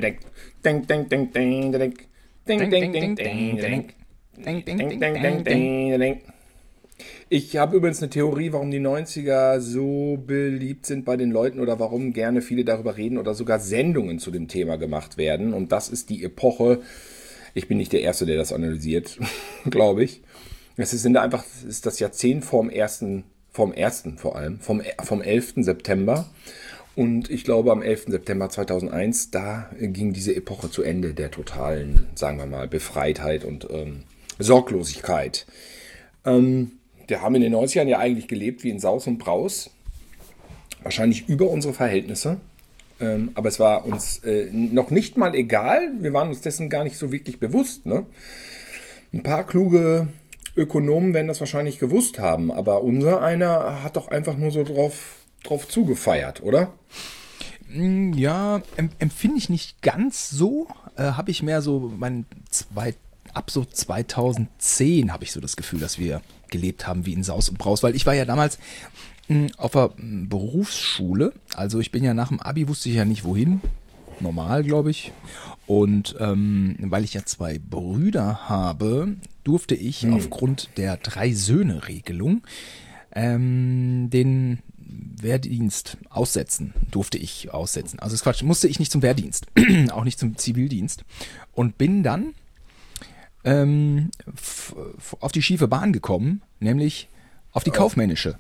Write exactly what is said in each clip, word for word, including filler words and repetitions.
Ding, ding, ding, ding, ding, ding, ding, ding, ding, ding, ding, ding, ding, ding. Ich habe übrigens eine Theorie, warum die neunziger so beliebt sind bei den Leuten oder warum gerne viele darüber reden oder sogar Sendungen zu dem Thema gemacht werden. Und das ist die Epoche. Ich bin nicht der Erste, der das analysiert, glaube ich. Es ist einfach es ist das Jahrzehnt vom ersten, vom ersten vor allem, vom, vom elften September. Und ich glaube, am elften September zweitausendeins, da ging diese Epoche zu Ende der totalen, sagen wir mal, Befreitheit und ähm, Sorglosigkeit. Ähm, wir haben in den neunzigern ja eigentlich gelebt wie in Saus und Braus. Wahrscheinlich über unsere Verhältnisse. Ähm, aber es war uns äh, noch nicht mal egal. Wir waren uns dessen gar nicht so wirklich bewusst. Ne? Ein paar kluge Ökonomen werden das wahrscheinlich gewusst haben. Aber unser einer hat doch einfach nur so drauf, drauf zugefeiert, oder? Ja, empfinde ich nicht ganz so. Äh, habe ich mehr so mein zwei, ab so zweitausendzehn habe ich so das Gefühl, dass wir gelebt haben wie in Saus und Braus. Weil ich war ja damals mh, auf der Berufsschule. Also ich bin ja nach dem Abi, wusste ich ja nicht wohin. Normal, glaube ich. Und ähm, weil ich ja zwei Brüder habe, durfte ich hm. aufgrund der Drei-Söhne-Regelung ähm, den Wehrdienst aussetzen, durfte ich aussetzen. Also das ist Quatsch, musste ich nicht zum Wehrdienst, auch nicht zum Zivildienst. Und bin dann ähm, f- f- auf die schiefe Bahn gekommen, nämlich auf die kaufmännische.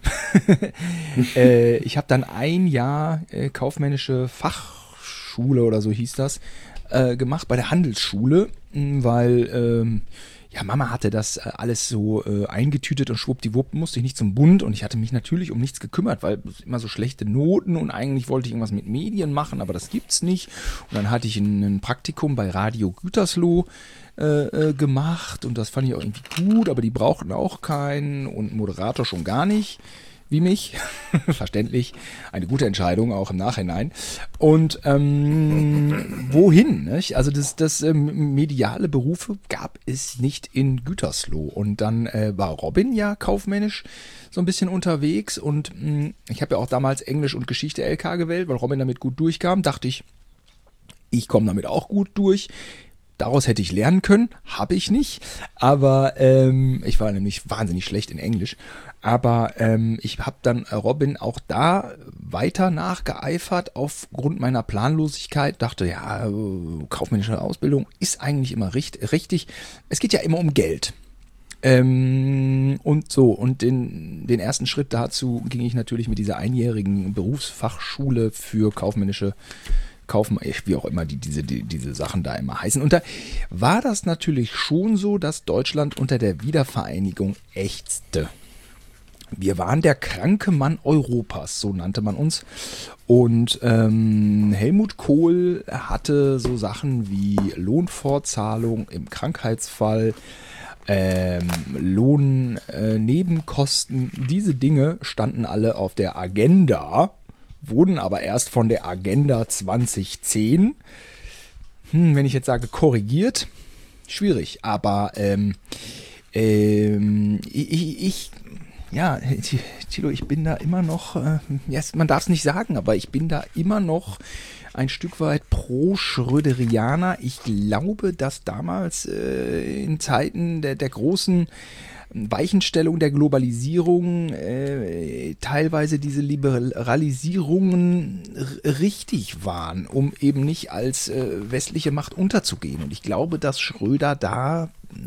äh, ich habe dann ein Jahr äh, kaufmännische Fachschule oder so hieß das, äh, gemacht bei der Handelsschule, weil ähm, ja, Mama hatte das alles so äh, eingetütet und schwuppdiwupp musste ich nicht zum Bund und ich hatte mich natürlich um nichts gekümmert, weil immer so schlechte Noten und eigentlich wollte ich irgendwas mit Medien machen, aber das gibt's nicht. Und dann hatte ich ein, ein Praktikum bei Radio Gütersloh äh, äh, gemacht und das fand ich auch irgendwie gut, aber die brauchten auch keinen und Moderator schon gar nicht. Wie mich, verständlich, eine gute Entscheidung, auch im Nachhinein. Und ähm, wohin? Nicht? Also das, das ähm, mediale Berufe gab es nicht in Gütersloh. Und dann äh, war Robin ja kaufmännisch so ein bisschen unterwegs. Und mh, ich habe ja auch damals Englisch und Geschichte L K gewählt, weil Robin damit gut durchkam. Dachte ich, ich komme damit auch gut durch. Daraus hätte ich lernen können, habe ich nicht. Aber ähm, ich war nämlich wahnsinnig schlecht in Englisch. Aber ähm, ich habe dann Robin auch da weiter nachgeeifert aufgrund meiner Planlosigkeit. Dachte, ja, kaufmännische Ausbildung ist eigentlich immer richt- richtig. Es geht ja immer um Geld. Ähm, und so, und den, den ersten Schritt dazu ging ich natürlich mit dieser einjährigen Berufsfachschule für kaufmännische Kaufmann, wie auch immer die, diese, die, diese Sachen da immer heißen. Und da war das natürlich schon so, dass Deutschland unter der Wiedervereinigung ächzte. Wir waren der kranke Mann Europas, so nannte man uns. Und ähm, Helmut Kohl hatte so Sachen wie Lohnfortzahlung im Krankheitsfall, ähm, Lohnnebenkosten. Äh, diese Dinge standen alle auf der Agenda, wurden aber erst von der Agenda zwanzig zehn, hm, wenn ich jetzt sage korrigiert, schwierig. Aber ähm, ähm, ich... ich Ja, Thilo, ich bin da immer noch, äh, yes, man darf es nicht sagen, aber ich bin da immer noch ein Stück weit pro Schröderianer. Ich glaube, dass damals äh, in Zeiten der, der großen Weichenstellung der Globalisierung äh, teilweise diese Liberalisierungen r- richtig waren, um eben nicht als äh, westliche Macht unterzugehen. Und ich glaube, dass Schröder da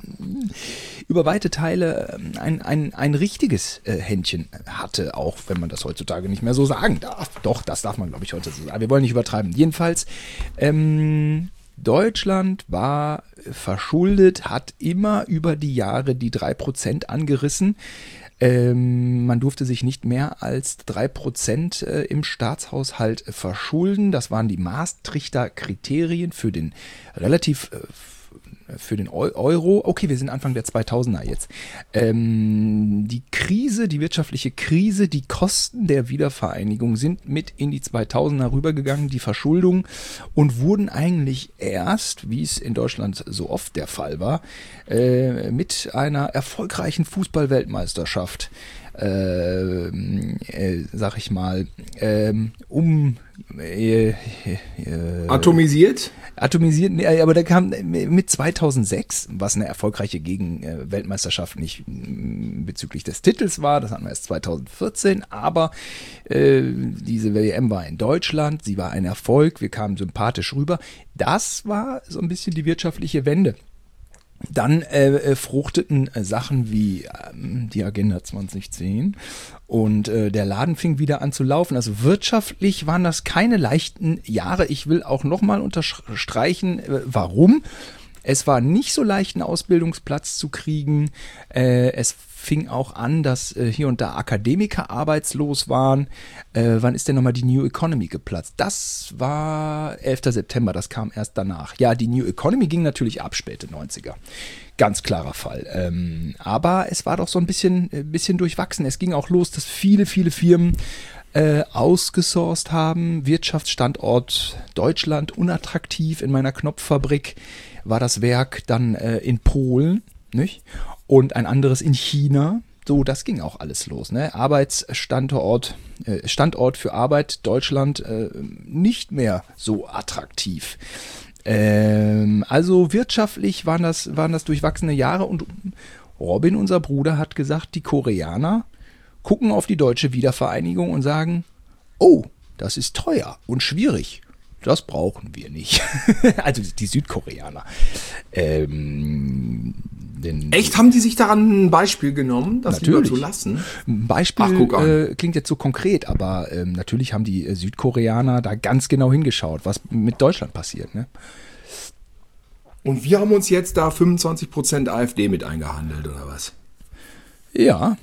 über weite Teile ein, ein, ein richtiges äh, Händchen hatte, auch wenn man das heutzutage nicht mehr so sagen darf. Doch, das darf man, glaube ich, heute so sagen. Wir wollen nicht übertreiben. Jedenfalls, ähm, Deutschland war verschuldet, hat immer über die Jahre die drei Prozent angerissen. Ähm, man durfte sich nicht mehr als drei Prozent äh, im Staatshaushalt verschulden. Das waren die Maastrichter Kriterien für den relativ äh, für den Euro. Okay, wir sind Anfang der zweitausender jetzt. Ähm, die Krise, die wirtschaftliche Krise, die Kosten der Wiedervereinigung sind mit in die zweitausender rübergegangen, die Verschuldung, und wurden eigentlich erst, wie es in Deutschland so oft der Fall war, äh, mit einer erfolgreichen Fußball-Weltmeisterschaft äh, äh, sag ich mal, äh, um äh, äh, atomisiert? Atomisiert, nee, aber da kam mit zweitausendsechs, was eine erfolgreiche Gegen-Weltmeisterschaft nicht bezüglich des Titels war, das hatten wir erst zweitausendvierzehn, aber äh, diese W M war in Deutschland, sie war ein Erfolg, wir kamen sympathisch rüber. Das war so ein bisschen die wirtschaftliche Wende. Dann äh, fruchteten äh, Sachen wie ähm, die Agenda zwanzig zehn und äh, der Laden fing wieder an zu laufen. Also wirtschaftlich waren das keine leichten Jahre. Ich will auch nochmal unterstreichen, äh, warum. Es war nicht so leicht, einen Ausbildungsplatz zu kriegen. Äh, es fing auch an, dass äh, hier und da Akademiker arbeitslos waren. Äh, wann ist denn nochmal die New Economy geplatzt? Das war elfter September, das kam erst danach. Ja, die New Economy ging natürlich ab, späte neunziger. Ganz klarer Fall. Ähm, aber es war doch so ein bisschen, äh, bisschen durchwachsen. Es ging auch los, dass viele, viele Firmen äh, ausgesourced haben. Wirtschaftsstandort Deutschland unattraktiv. In meiner Knopffabrik war das Werk dann äh, in Polen, nicht? Und ein anderes in China. So, das ging auch alles los. Ne? Arbeitsstandort, äh, Standort für Arbeit, Deutschland, äh, nicht mehr so attraktiv. Ähm, also wirtschaftlich waren das, waren das durchwachsene Jahre und Robin, unser Bruder, hat gesagt, die Koreaner gucken auf die deutsche Wiedervereinigung und sagen, oh, das ist teuer und schwierig. Das brauchen wir nicht. Also die Südkoreaner. Ähm, denn Echt? Haben die sich daran ein Beispiel genommen, das lieber natürlich zu lassen? Ein Beispiel Ach, guck an. äh, klingt jetzt so konkret, aber ähm, natürlich haben die äh, Südkoreaner da ganz genau hingeschaut, was mit Deutschland passiert. Ne? Und wir haben uns jetzt da fünfundzwanzig Prozent AfD mit eingehandelt, oder was? Ja.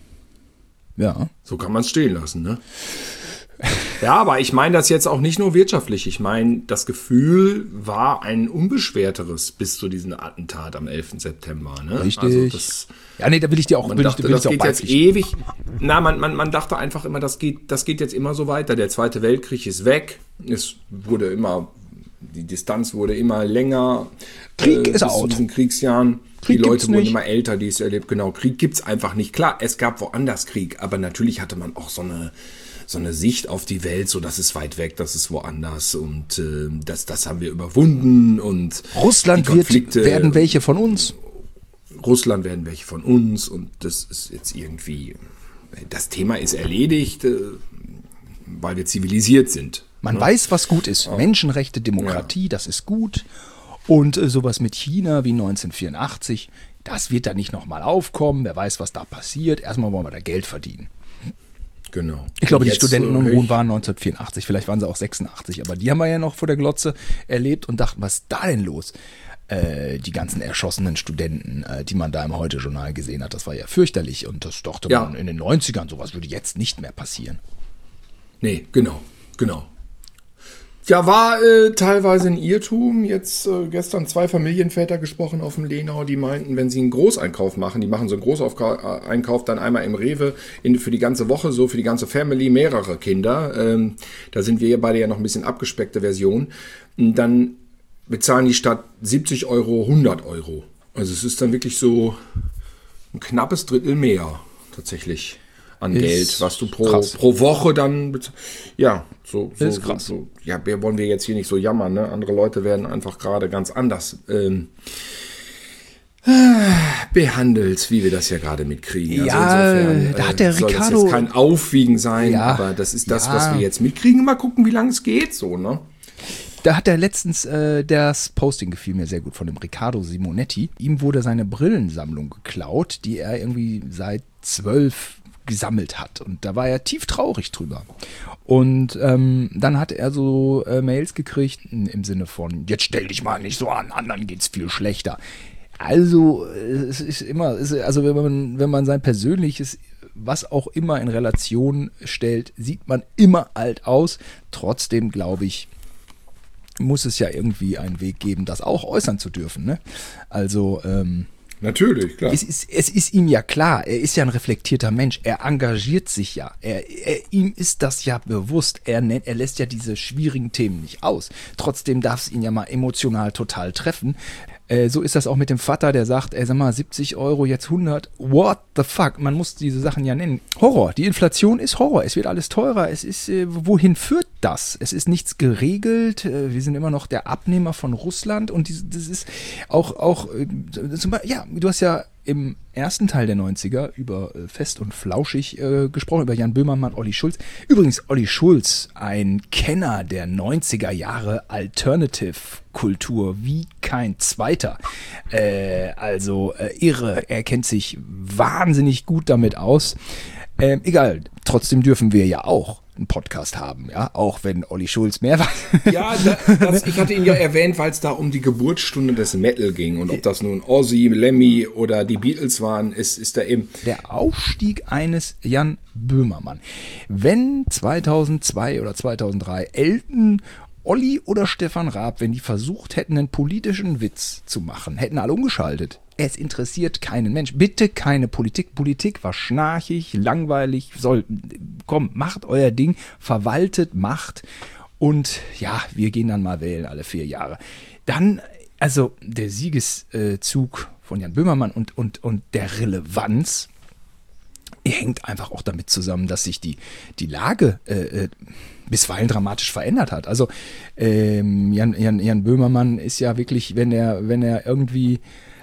Ja. So kann man es stehen lassen, ne? Ja, aber ich meine das jetzt auch nicht nur wirtschaftlich. Ich meine, das Gefühl war ein unbeschwerteres bis zu diesem Attentat am elften September. Ne? Richtig. Also das, ja, nee, da will ich dir auch, man will dachte, ich, will das ich dir auch geht jetzt beipflichten. ewig. Na, man, man, man dachte einfach immer, das geht, das geht jetzt immer so weiter. Der Zweite Weltkrieg ist weg. Es wurde immer, die Distanz wurde immer länger. Krieg äh, ist bis out. zu diesen Kriegsjahren. Krieg die Leute gibt's wurden nicht. immer älter, die es erlebt. Genau, Krieg gibt's einfach nicht. Klar, es gab woanders Krieg, aber natürlich hatte man auch so eine so eine Sicht auf die Welt, so das ist weit weg, das ist woanders und äh, das, das haben wir überwunden und Russland die Konflikte, wird, werden welche von uns. Russland werden welche von uns und das ist jetzt irgendwie, das Thema ist erledigt, äh, weil wir zivilisiert sind. Man ne? weiß, was gut ist. Menschenrechte, Demokratie, Ja. das ist gut. Und äh, sowas mit China wie neunzehnhundertvierundachtzig, das wird da nicht nochmal aufkommen. Wer weiß, was da passiert. Erstmal wollen wir da Geld verdienen. Genau. Ich glaube, Und die jetzt, Studentenunruhen äh, waren neunzehnhundertvierundachtzig, vielleicht waren sie auch sechsundachtzig, aber die haben wir ja noch vor der Glotze erlebt und dachten, was ist da denn los? Äh, die ganzen erschossenen Studenten, äh, die man da im Heute-Journal gesehen hat, das war ja fürchterlich und das dachte Ja. man in den neunzigern, sowas würde jetzt nicht mehr passieren. Nee, genau, genau. Ja, war äh, teilweise ein Irrtum. Jetzt äh, gestern zwei Familienväter gesprochen auf dem Lenau, die meinten, wenn sie einen Großeinkauf machen, die machen so einen Großeinkauf dann einmal im Rewe in, für die ganze Woche, so für die ganze Family, mehrere Kinder. Ähm, da sind wir beide ja noch ein bisschen abgespeckte Version. Und dann bezahlen die statt siebzig Euro hundert Euro. Also es ist dann wirklich so ein knappes Drittel mehr tatsächlich an Ist Geld, was du pro, krass. pro Woche dann bez- ja, so, so, Ist krass. so, so ja, wir wollen wir jetzt hier nicht so jammern, ne? Andere Leute werden einfach gerade ganz anders ähm, äh, behandelt, wie wir das ja gerade mitkriegen. Ja, also insofern, da hat der soll Ricardo- das jetzt kein Aufwiegen sein, Ja, aber das ist das, ja. was wir jetzt mitkriegen. Mal gucken, wie lange es geht, so, ne? Da hat er letztens, äh, das Posting gefiel mir sehr gut von dem Riccardo Simonetti. Ihm wurde seine Brillensammlung geklaut, die er irgendwie seit zwölf gesammelt hat. Und da war er tief traurig drüber. Und ähm, dann hat er so äh, Mails gekriegt im Sinne von, jetzt stell dich mal nicht so an, anderen geht's viel schlechter. Also es ist immer, es ist, also wenn man, wenn man sein persönliches, was auch immer in Relation stellt, sieht man immer alt aus. Trotzdem glaube ich, muss es ja irgendwie einen Weg geben, das auch äußern zu dürfen. Ne? Also ähm, Natürlich, klar. es ist, es ist ihm ja klar, er ist ja ein reflektierter Mensch, er engagiert sich ja, er, er, ihm ist das ja bewusst, er, nennt, er lässt ja diese schwierigen Themen nicht aus. Trotzdem darf es ihn ja mal emotional total treffen. Äh, so ist das auch mit dem Vater, der sagt, ey, sag mal, siebzig Euro, jetzt hundert. What the fuck? Man muss diese Sachen ja nennen. Horror. Die Inflation ist Horror. Es wird alles teurer. Es ist, äh, wohin führt das? Es ist nichts geregelt. Äh, wir sind immer noch der Abnehmer von Russland. Und die, das ist auch, auch äh, zum Beispiel, ja, du hast ja im ersten Teil der neunziger über äh, Fest und Flauschig äh, gesprochen, über Jan Böhmermann, Olli Schulz. Übrigens, Olli Schulz, ein Kenner der neunziger Jahre Alternative-Kultur, wie kein zweiter. Äh, also äh, irre, er kennt sich wahnsinnig gut damit aus. Ähm, egal, trotzdem dürfen wir ja auch einen Podcast haben, ja, auch wenn Olli Schulz mehr weiß. Ja, das, das, ich hatte ihn ja erwähnt, weil es da um die Geburtsstunde des Metal ging und ob das nun Ozzy, Lemmy oder die Beatles waren, ist, ist da eben der Aufstieg eines Jan Böhmermann. Wenn zweitausendzwei oder zweitausenddrei Elton, Olli oder Stefan Raab, wenn die versucht hätten, einen politischen Witz zu machen, hätten alle umgeschaltet. Es interessiert keinen Mensch. Bitte keine Politik. Politik war schnarchig, langweilig. Soll, komm, macht euer Ding, verwaltet, macht. Und ja, wir gehen dann mal wählen alle vier Jahre. Dann, also der Siegeszug von Jan Böhmermann und, und, und der Relevanz hängt einfach auch damit zusammen, dass sich die, die Lage äh, bisweilen dramatisch verändert hat. Also ähm, Jan, Jan, Jan Böhmermann ist ja wirklich, wenn er, wenn er irgendwie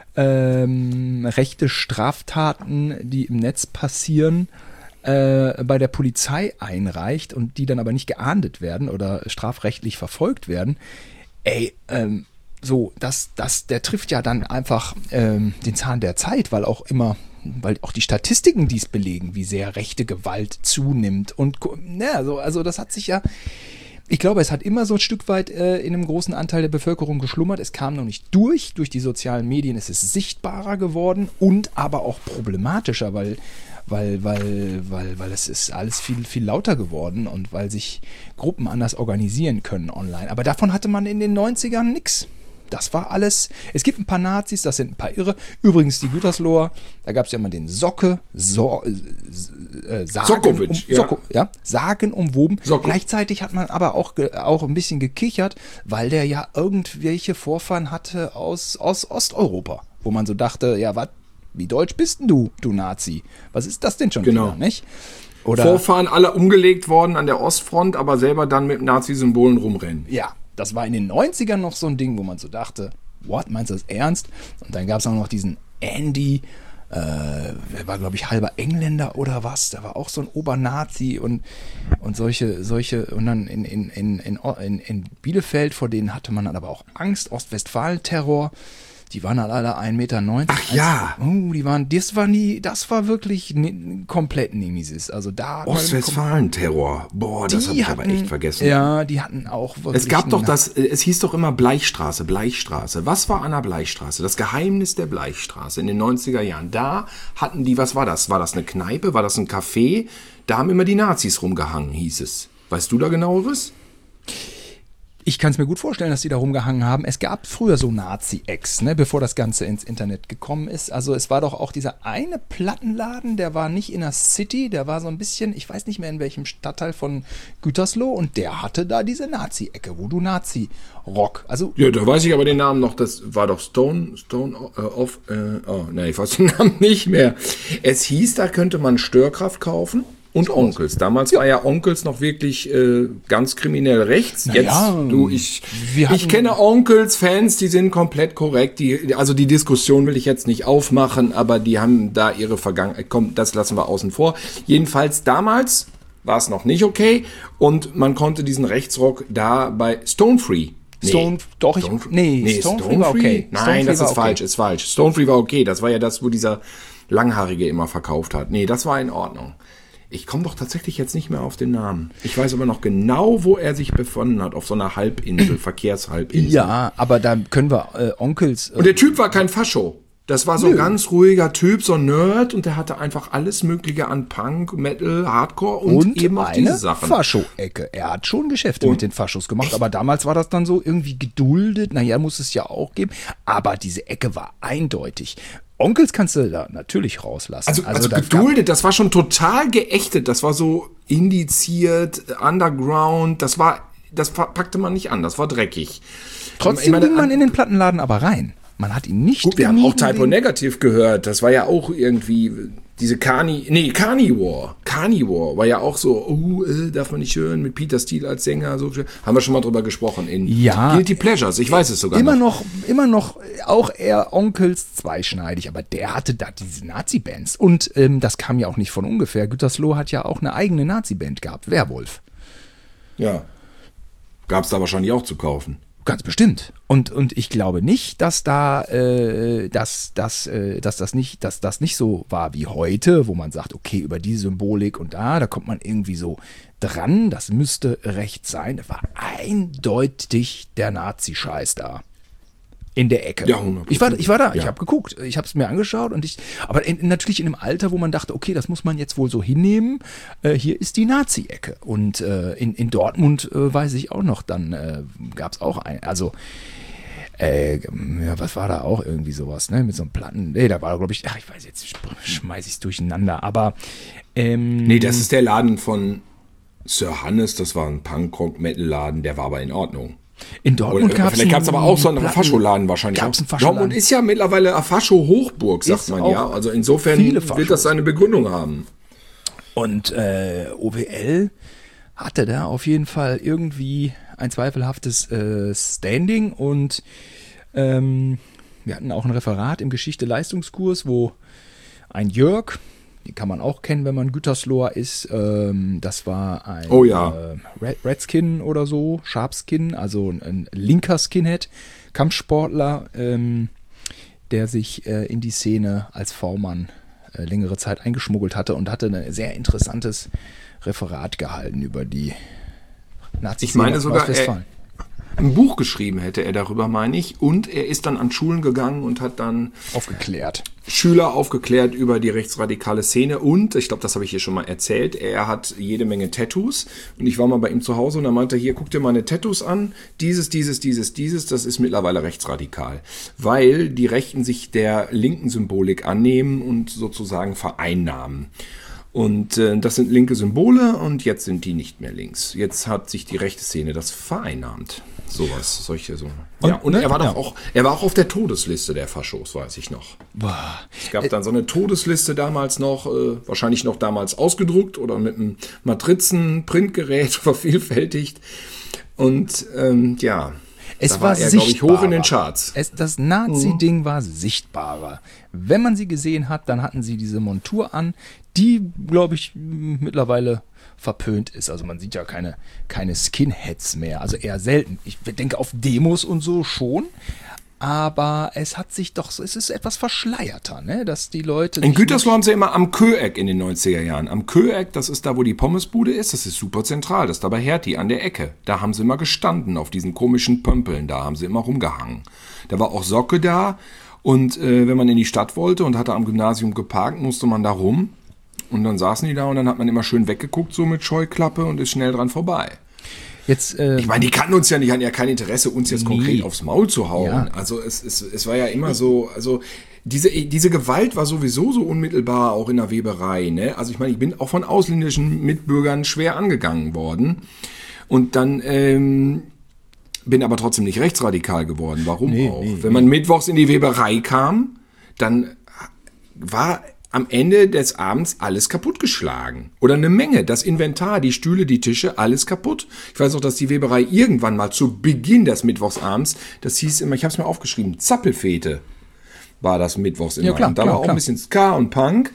ähm, rechte Straftaten, die im Netz passieren, äh, bei der Polizei einreicht und die dann aber nicht geahndet werden oder strafrechtlich verfolgt werden, ey, ähm, so, das, das, der trifft ja dann einfach ähm, den Zahn der Zeit, weil auch immer, weil auch die Statistiken dies belegen, wie sehr rechte Gewalt zunimmt. Und ja, also, also das hat sich ja, ich glaube, es hat immer so ein Stück weit äh, in einem großen Anteil der Bevölkerung geschlummert. Es kam noch nicht durch, durch die sozialen Medien. Es ist sichtbarer geworden und aber auch problematischer, weil, weil, weil, weil, weil es ist alles viel, viel lauter geworden und weil sich Gruppen anders organisieren können online. Aber davon hatte man in den neunzigern nichts. Das war alles. Es gibt ein paar Nazis, das sind ein paar Irre. Übrigens die Gütersloher, da gab es ja mal den Socke, so, äh, Sagen, um, ja. Socko, ja, sagenumwoben. Socko. Gleichzeitig hat man aber auch, ge, auch ein bisschen gekichert, weil der ja irgendwelche Vorfahren hatte aus, aus Osteuropa, wo man so dachte, ja, was, wie deutsch bist denn du, du Nazi? Was ist das denn schon genau. wieder, nicht? Oder, Vorfahren alle umgelegt worden an der Ostfront, aber selber dann mit Nazi-Symbolen rumrennen. Ja. Das war in den neunzigern noch so ein Ding, wo man so dachte, what, meinst du das ernst? Und dann gab es auch noch diesen Andy, äh, der war, glaube ich, halber Engländer oder was, der war auch so ein Obernazi und, und solche, solche, und dann in, in, in, in, in Bielefeld, vor denen hatte man dann aber auch Angst, Ostwestfalen-Terror. Die waren halt alle ein Meter neunzig. Ach ja. Oh, die waren, das war nie, das war wirklich ne, komplett Nemesis. Also da. Ostwestfalen-Terror. Boah, das habe ich hatten, aber echt vergessen. Ja, die hatten auch wirklich. Es gab doch das, es hieß doch immer Bleichstraße, Bleichstraße. Was war an der Bleichstraße? Das Geheimnis der Bleichstraße in den neunziger Jahren. Da hatten die, was war das? War das eine Kneipe? War das ein Café? Da haben immer die Nazis rumgehangen, hieß es. Weißt du da genaueres? Ich kann es mir gut vorstellen, dass die da rumgehangen haben. Es gab früher so Nazi-Ex, ne, bevor das Ganze ins Internet gekommen ist. Also es war doch auch dieser eine Plattenladen, der war nicht in der City, der war so ein bisschen, ich weiß nicht mehr in welchem Stadtteil von Gütersloh und der hatte da diese Nazi-Ecke, wo du Nazi-Rock, also... Ja, da weiß ich aber den Namen noch, das war doch Stone, Stone äh, of, äh, oh, ne, ich weiß den Namen nicht mehr. Es hieß, da könnte man Störkraft kaufen. Und Onkels. Damals ja. war ja Onkels noch wirklich äh, ganz kriminell rechts. Na Jetzt, ja, du, ich, wir ich kenne Onkels-Fans, die sind komplett korrekt. Die, also die Diskussion will ich jetzt nicht aufmachen, aber die haben da ihre Vergangenheit. Komm, das lassen wir außen vor. Jedenfalls damals war es noch nicht okay und man konnte diesen Rechtsrock da bei Stonefree. Nee. Stone, doch, ich, Stone, nee, nee Stonefree Stone war okay. Nein, Stonefree das ist okay. falsch, ist falsch. Stonefree war okay. Das war ja das, wo dieser Langhaarige immer verkauft hat. Nee, das war in Ordnung. Ich komme doch tatsächlich jetzt nicht mehr auf den Namen. Ich weiß aber noch genau, wo er sich befunden hat, auf so einer Halbinsel, Verkehrshalbinsel. Ja, aber da können wir äh, Onkels... Äh, und der Typ war kein Fascho. Das war so ein ganz ruhiger Typ, so ein Nerd, und der hatte einfach alles Mögliche an Punk, Metal, Hardcore und, und eben auch eine diese Sachen. Fascho-Ecke. Er hat schon Geschäfte und mit den Faschos gemacht, aber damals war das dann so irgendwie geduldet. Naja, muss es ja auch geben. Aber diese Ecke war eindeutig. Onkels kannst du da natürlich rauslassen. Also, also, also das geduldet, das war schon total geächtet. Das war so indiziert, underground. Das war, das packte man nicht an. Das war dreckig. Trotzdem ich meine, ging man in den Plattenladen aber rein. Man hat ihn nicht Gut, wir haben auch gemieden Typo wegen- Negative gehört. Das war ja auch irgendwie diese Carni, nee, Carnivore. Carnivore war ja auch so, oh, äh, darf man nicht hören, mit Peter Steele als Sänger. So, haben wir schon mal drüber gesprochen in Ja. Guilty Pleasures. Ich weiß es sogar Immer noch. noch, immer noch auch eher Onkels zweischneidig, aber der hatte da diese Nazi-Bands. Und ähm, das kam ja auch nicht von ungefähr. Gütersloh hat ja auch eine eigene Nazi-Band gehabt, Werwolf. Ja. Gab es da wahrscheinlich auch zu kaufen. Ganz bestimmt. Und, und ich glaube nicht, dass da, äh, dass, dass, äh, dass das nicht, dass das nicht so war wie heute, wo man sagt, okay, über die Symbolik und da, da kommt man irgendwie so dran, das müsste recht sein. Das war eindeutig der Nazi-Scheiß da. In der Ecke. Ja, hundert Prozent. ich war, ich war da, Ja. ich habe geguckt, ich habe es mir angeschaut und ich, aber in, natürlich in einem Alter, wo man dachte, okay, das muss man jetzt wohl so hinnehmen. Äh, hier ist die Nazi-Ecke und äh, in, in Dortmund äh, weiß ich auch noch, dann äh, gab es auch ein, also äh, ja, was war da auch irgendwie sowas, ne, mit so einem Platten, nee, da war glaube ich, ach, ich weiß jetzt, schmeiß ich es durcheinander, aber ähm, Nee, das ist der Laden von Sir Hannes, das war ein Punk-Rock-Metal-Laden, der war aber in Ordnung. in Dortmund gab es Vielleicht gab es aber auch so einen Fascholaden wahrscheinlich. Gab's einen auch. Fascholaden? Dortmund ist ja mittlerweile eine Fascho-Hochburg, sagt Ist man auch ja. Also insofern viele wird das seine Begründung haben. Und äh, O W L hatte da auf jeden Fall irgendwie ein zweifelhaftes äh, Standing und ähm, wir hatten auch ein Referat im Geschichte-Leistungskurs, wo ein Jörg, den kann man auch kennen, wenn man Gütersloher ist, ähm, das war ein Oh ja. äh, Red, Redskin oder so, Sharpskin, also ein, ein linker Skinhead, Kampfsportler, ähm, der sich äh, in die Szene als V-Mann äh, längere Zeit eingeschmuggelt hatte und hatte ein sehr interessantes Referat gehalten über die Nazi-Szene Ich meine aus sogar, Ostwestfalen. Ein Buch geschrieben hätte er darüber, meine ich. Und er ist dann an Schulen gegangen und hat dann Aufgeklärt. Schüler aufgeklärt über die rechtsradikale Szene. Und, ich glaube, das habe ich hier schon mal erzählt, er hat jede Menge Tattoos. Und ich war mal bei ihm zu Hause und er meinte, hier, guck dir meine Tattoos an. Dieses, dieses, dieses, dieses, das ist mittlerweile rechtsradikal. Weil die Rechten sich der linken Symbolik annehmen und sozusagen vereinnahmen. Und äh, das sind linke Symbole und jetzt sind die nicht mehr links. Jetzt hat sich die rechte Szene das vereinnahmt. Sowas, solche so. Ja, und ne? er war doch Ja. auch, er war auch auf der Todesliste der Faschos, weiß ich noch. Boah. Es gab dann so eine Todesliste damals noch, äh, wahrscheinlich noch damals ausgedruckt oder mit einem Matrizen-Printgerät vervielfältigt. Und ähm, ja, Es da war, war er, glaube ich, hoch in den sichtbarer. Charts. Es, das Nazi-Ding war sichtbarer. Wenn man sie gesehen hat, dann hatten sie diese Montur an, die, glaube ich, m- mittlerweile verpönt ist. Also man sieht ja keine, keine Skinheads mehr, also eher selten. Ich denke auf Demos und so schon, aber es hat sich doch, es ist etwas verschleierter, ne? Dass die Leute... In sich Gütersloh haben sie immer am Köeck in den neunziger Jahren. Am Köeck, das ist da, wo die Pommesbude ist, das ist super zentral, das ist da bei Hertie an der Ecke. Da haben sie immer gestanden, auf diesen komischen Pömpeln, da haben sie immer rumgehangen. Da war auch Socke da und äh, wenn man in die Stadt wollte und hatte am Gymnasium geparkt, musste man da rum und dann saßen die da und dann hat man immer schön weggeguckt, so mit Scheuklappe und ist schnell dran vorbei. Jetzt, äh, Ich meine, die kannten uns ja nicht, hatten ja kein Interesse, uns jetzt Nee. konkret aufs Maul zu hauen. Ja. Also es, es, es war ja immer so, also diese, diese Gewalt war sowieso so unmittelbar auch in der Weberei. Ne? Also ich meine, ich bin auch von ausländischen Mitbürgern schwer angegangen worden. Und dann ähm, bin aber trotzdem nicht rechtsradikal geworden. Warum Nee, auch? nee, Wenn man mittwochs in die Weberei kam, dann war am Ende des Abends alles kaputtgeschlagen. Oder eine Menge. Das Inventar, die Stühle, die Tische, alles kaputt. Ich weiß auch, dass die Weberei irgendwann mal zu Beginn des Mittwochsabends, das hieß immer, ich habe es mir aufgeschrieben, Zappelfete war das Mittwochs immer. Ja, klar, und da klar, war auch klar. ein bisschen Ska und Punk.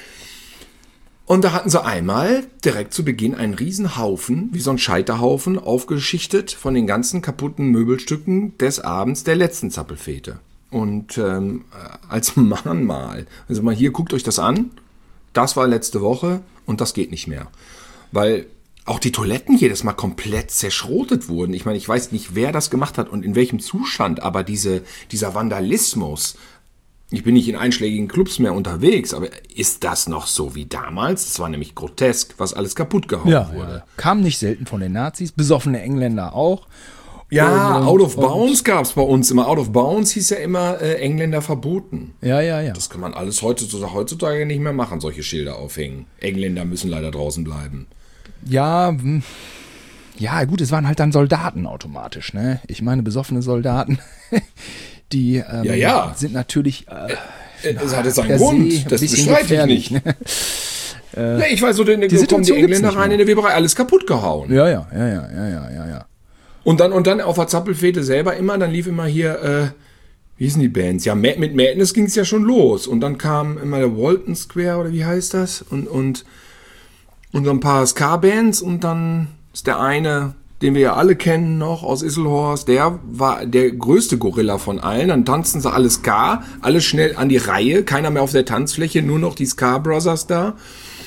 Und da hatten sie einmal direkt zu Beginn einen riesen Haufen, wie so ein Scheiterhaufen, aufgeschichtet von den ganzen kaputten Möbelstücken des Abends der letzten Zappelfete. Und ähm, als Mahnmal, also mal hier, guckt euch das an, das war letzte Woche und das geht nicht mehr. Weil auch die Toiletten jedes Mal komplett zerschrotet wurden. Ich meine, ich weiß nicht, wer das gemacht hat und in welchem Zustand, aber diese, dieser Vandalismus, ich bin nicht in einschlägigen Clubs mehr unterwegs, aber ist das noch so wie damals? Das war nämlich grotesk, was alles kaputt gehauen ja, wurde. ja, kam nicht selten von den Nazis, besoffene Engländer auch. Ja, Und- Out of und- Bounds gab's bei uns immer. Out of Bounds hieß ja immer äh, Engländer verboten. Ja, ja, ja. Das kann man alles heutzutage, heutzutage nicht mehr machen, solche Schilder aufhängen. Engländer müssen leider draußen bleiben. Ja, hm, ja, gut, es waren halt dann Soldaten automatisch, ne? Ich meine, besoffene Soldaten, Die ähm, Ja, ja. sind natürlich äh, Es hatte seinen per Grund, se ein das bisschen bestreite ich gefährlich, nicht. ne? Ja, ich weiß so, dann kommen die Situation gibt's Engländer nicht rein mehr. in der Weberei, alles kaputt gehauen. Ja, ja, ja, ja, ja, ja, ja, ja. Und dann, und dann auf der Zappelfete selber immer, dann lief immer hier, äh, wie hießen die Bands? Ja, Ma- mit Madness ging es ja schon los. Und dann kam immer der Walton Square, oder wie heißt das? Und, und, und so ein paar Ska-Bands. Und dann ist der eine, den wir ja alle kennen noch aus Isselhorst, der war der größte Gorilla von allen. Dann tanzten sie alle Ska, alle schnell an die Reihe, keiner mehr auf der Tanzfläche, nur noch die Ska Brothers da.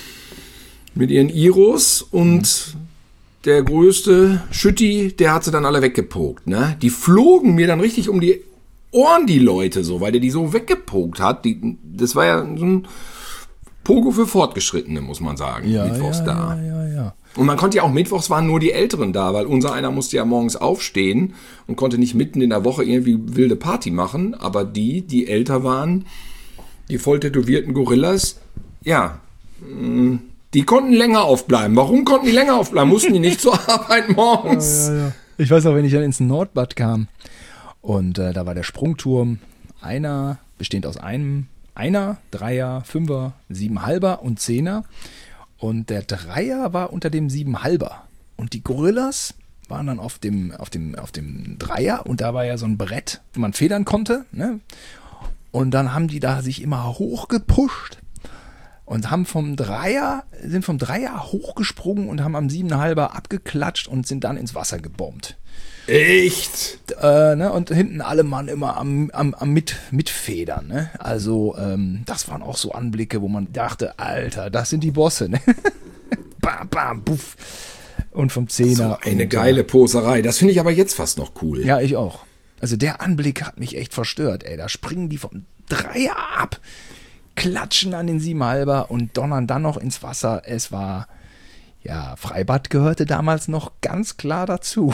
Mit ihren Iros und der größte Schütti, der hat sie dann alle weggepokt, ne? Die flogen mir dann richtig um die Ohren, die Leute, so, weil der die so weggepokt hat. Die, das war ja so ein Pogo für Fortgeschrittene, muss man sagen, Ja, mittwochs ja, da. ja, ja, ja. Und man konnte ja auch, mittwochs waren nur die Älteren da, weil unser einer musste ja morgens aufstehen und konnte nicht mitten in der Woche irgendwie wilde Party machen, aber die, die älter waren, die voll tätowierten Gorillas, ja, mh, die konnten länger aufbleiben. Warum konnten die länger aufbleiben? Mussten die nicht zur Arbeit morgens? Ja, ja. Ich weiß auch, wenn ich dann ins Nordbad kam und äh, da war der Sprungturm, einer, bestehend aus einem, einer, Dreier, Fünfer, Siebenhalber und Zehner. Und der Dreier war unter dem Siebenhalber. Und die Gorillas waren dann auf dem, auf dem, auf dem Dreier und da war ja so ein Brett, wo man federn konnte. Ne? Und dann haben die da sich immer hochgepusht. Und haben vom Dreier, sind vom Dreier hochgesprungen und haben am Siebenhalber abgeklatscht und sind dann ins Wasser gebombt. Echt? Äh, ne? Und hinten alle Mann immer am, am, am mit, Mitfedern. Ne? Also ähm, das waren auch so Anblicke, wo man dachte, Alter, das sind die Bosse. Ne? Bam, bam, puff. Und vom Zehner. So eine und, geile Poserei. Das finde ich aber jetzt fast noch cool. Ja, ich auch. Also der Anblick hat mich echt verstört. Ey, da springen die vom Dreier ab, klatschen an den Siebenhalber und donnern dann noch ins Wasser. Es war, ja, Freibad gehörte damals noch ganz klar dazu.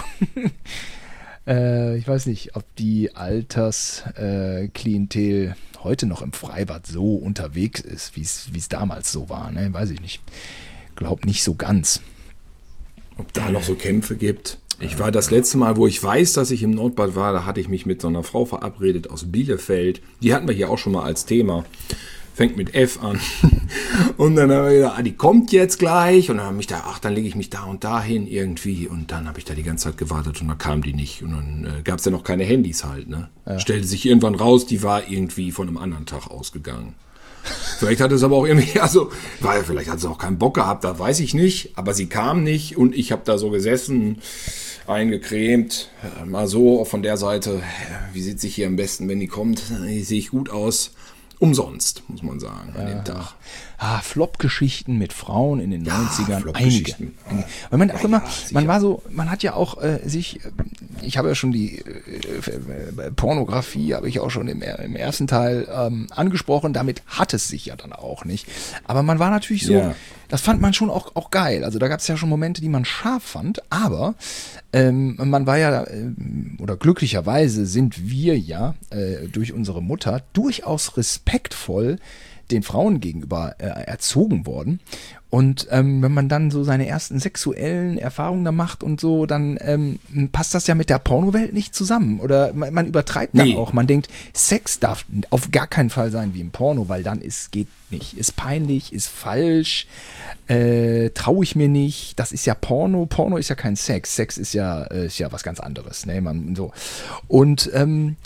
äh, ich weiß nicht, ob die Altersklientel äh, heute noch im Freibad so unterwegs ist, wie es damals so war. Ne? Weiß ich nicht. Glaub nicht so ganz. Ob da noch so Kämpfe gibt. Ich war das letzte Mal, wo ich weiß, dass ich im Nordbad war, da hatte ich mich mit so einer Frau verabredet aus Bielefeld. Die hatten wir hier auch schon mal als Thema. Fängt mit F an. Und dann habe ich gedacht, ah, die kommt jetzt gleich. Und dann habe ich da, ach, dann lege ich mich da und da hin irgendwie. Und dann habe ich da die ganze Zeit gewartet und dann kam die nicht. Und dann äh, gab es ja noch keine Handys halt. Ne? Ja. Stellte sich irgendwann raus, die war irgendwie von einem anderen Tag ausgegangen. Vielleicht hat es aber auch irgendwie, also, weil vielleicht hat sie auch keinen Bock gehabt, da weiß ich nicht. Aber sie kam nicht und ich habe da so gesessen, eingecremt, mal so von der Seite. Wie sieht sich hier am besten, wenn die kommt? Sehe ich gut aus. Umsonst, muss man sagen, an dem Tag. Ah, Flop-Geschichten mit Frauen in den Ja, neunzigern, einige. einige. Weil man auch Ja, immer, ja, man sicher. war so, man hat ja auch äh, sich, äh, ich habe ja schon die äh, Pornografie, habe ich auch schon im, im ersten Teil ähm, angesprochen, damit hat es sich ja dann auch nicht. Aber man war natürlich so, Ja. das fand man schon auch, auch geil. Also da gab es ja schon Momente, die man scharf fand, aber ähm, man war ja, ähm, oder glücklicherweise sind wir ja äh, durch unsere Mutter durchaus respektvoll den Frauen gegenüber äh, erzogen worden. Und ähm, wenn man dann so seine ersten sexuellen Erfahrungen da macht und so, dann ähm, passt das ja mit der Pornowelt nicht zusammen. Oder man, man übertreibt Nee. da auch. Man denkt, Sex darf auf gar keinen Fall sein wie im Porno, weil dann ist, geht nicht. Ist peinlich, ist falsch, äh, traue ich mir nicht. Das ist ja Porno. Porno ist ja kein Sex. Sex ist ja, äh, ist ja was ganz anderes. Ne? Man, so. Und ähm,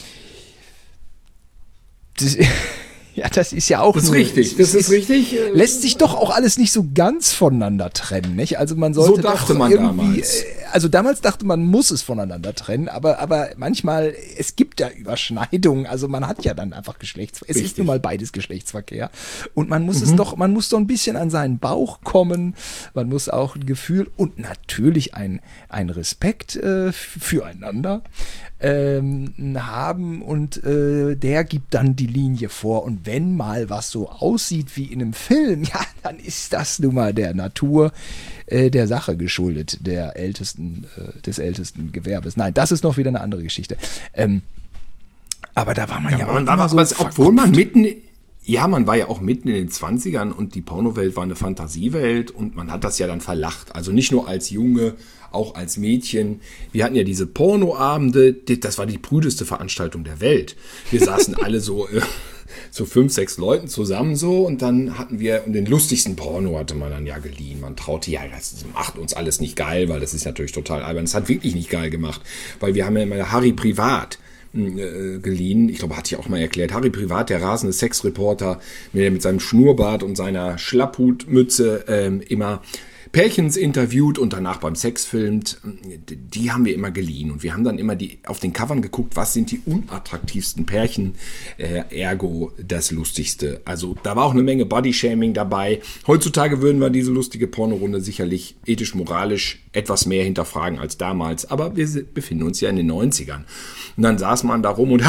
das, ja, das ist ja auch Das ist nur- richtig, das ist richtig. äh, lässt sich doch auch alles nicht so ganz voneinander trennen, nicht? Also man sollte So dachte doch man irgendwie, damals. äh, also damals dachte man, muss es voneinander trennen, aber, aber manchmal, es gibt ja Überschneidungen, also man hat ja dann einfach Geschlechtsverkehr, es ist Richtig. nun mal beides Geschlechtsverkehr und man muss es doch, man muss doch ein bisschen an seinen Bauch kommen, man muss auch ein Gefühl und natürlich ein, ein Respekt äh, füreinander ähm, haben und äh, der gibt dann die Linie vor und wenn mal was so aussieht wie in einem Film, ja, dann ist das nun mal der Natur äh, der Sache geschuldet, der ältesten, äh, des ältesten Gewerbes. Nein, das ist noch wieder eine andere Geschichte. Ähm, aber da war man ja, Ja, auch man war, immer aber so es- obwohl man mitten, Ja, man war ja auch mitten in den zwanzigern und die Pornowelt war eine Fantasiewelt und man hat das ja dann verlacht. Also nicht nur als Junge, auch als Mädchen. Wir hatten ja diese Pornoabende, das war die prüdeste Veranstaltung der Welt. Wir saßen alle so, äh, so fünf, sechs Leuten zusammen so und dann hatten wir, und den lustigsten Porno hatte man dann ja geliehen. Man traute, ja, das macht uns alles nicht geil, weil das ist natürlich total albern. Das hat wirklich nicht geil gemacht, weil wir haben ja immer Harry Privat äh, geliehen. Ich glaube, hatte ich auch mal erklärt. Harry Privat, der rasende Sexreporter, der mit seinem Schnurrbart und seiner Schlapphutmütze ähm, immer Pärchens interviewt und danach beim Sex filmt, die haben wir immer geliehen. Und wir haben dann immer die auf den Covern geguckt, was sind die unattraktivsten Pärchen, äh, ergo das Lustigste. Also da war auch eine Menge Bodyshaming dabei. Heutzutage würden wir diese lustige Pornorunde sicherlich ethisch-moralisch etwas mehr hinterfragen als damals. Aber wir befinden uns ja in den neunzigern. Und dann saß man da rum und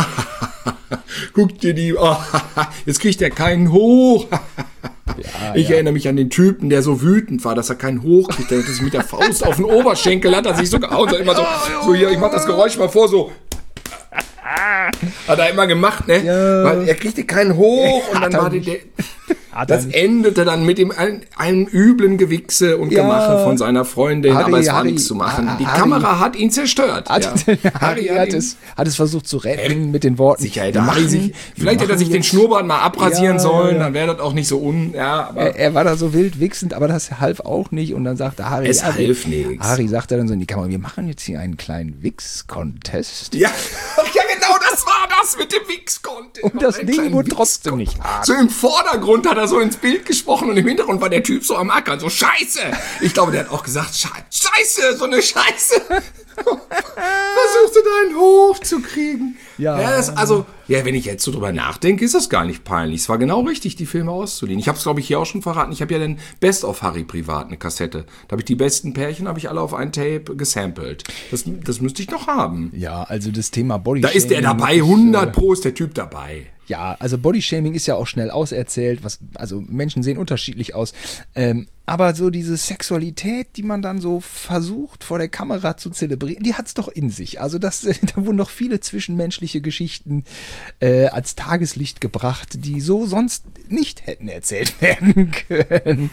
guckt dir die, oh, jetzt kriegt er keinen hoch. Ja, ich ja. erinnere mich an den Typen, der so wütend war, dass er keinen hochkriegt. Der hat sich mit der Faust auf den Oberschenkel, hat er sich so gehauen. So immer so, so hier, ich mach das Geräusch mal vor, so. Hat er immer gemacht, ne? Ja. Weil er kriegte keinen hoch und dann war der, der das endete dann mit dem einem, einem üblen Gewichse und ja. Gemache von seiner Freundin, Harry, aber es war Harry, nichts zu machen. Die Harry, Kamera hat ihn zerstört. Hat, ja. Harry hat, hat, es, hat es versucht zu retten äh, mit den Worten. Sicher, hätte Harry sich, vielleicht hätte er sich jetzt den Schnurrbart mal abrasieren ja, sollen, ja. Dann wäre das auch nicht so un... Ja, aber er, er war da so wild wichsend, aber das half auch nicht und dann sagte Harry... Es Harry, half nichts. Harry sagte dann so in die Kamera, wir machen jetzt hier einen kleinen Wix-Contest. Ja, ja genau, das war das mit dem Wix-Contest. Und das Ding wurde trotzdem nicht hart. So im Vordergrund hat er so ins Bild gesprochen und im Hintergrund war der Typ so am Ackern, so Scheiße. Ich glaube, der hat auch gesagt, Scheiße, so eine Scheiße. Versuchst du da einen hoch zu kriegen? Ja. Ja, das, also, ja, wenn ich jetzt so drüber nachdenke, ist das gar nicht peinlich. Es war genau richtig, die Filme auszuliehen. Ich habe es, glaube ich, hier auch schon verraten. Ich habe ja den Best of Harry Privat, eine Kassette. Da habe ich die besten Pärchen, habe ich alle auf ein Tape gesampelt. Das, das müsste ich noch haben. Ja, also das Thema Bodyshaming. Da ist der dabei, hundert Pro ist der Typ dabei. Ja, also Bodyshaming ist ja auch schnell auserzählt, was, also Menschen sehen unterschiedlich aus, ähm, aber so diese Sexualität, die man dann so versucht vor der Kamera zu zelebrieren, die hat's doch in sich. Also das, da wurden noch viele zwischenmenschliche Geschichten äh, als Tageslicht gebracht, die so sonst nicht hätten erzählt werden können.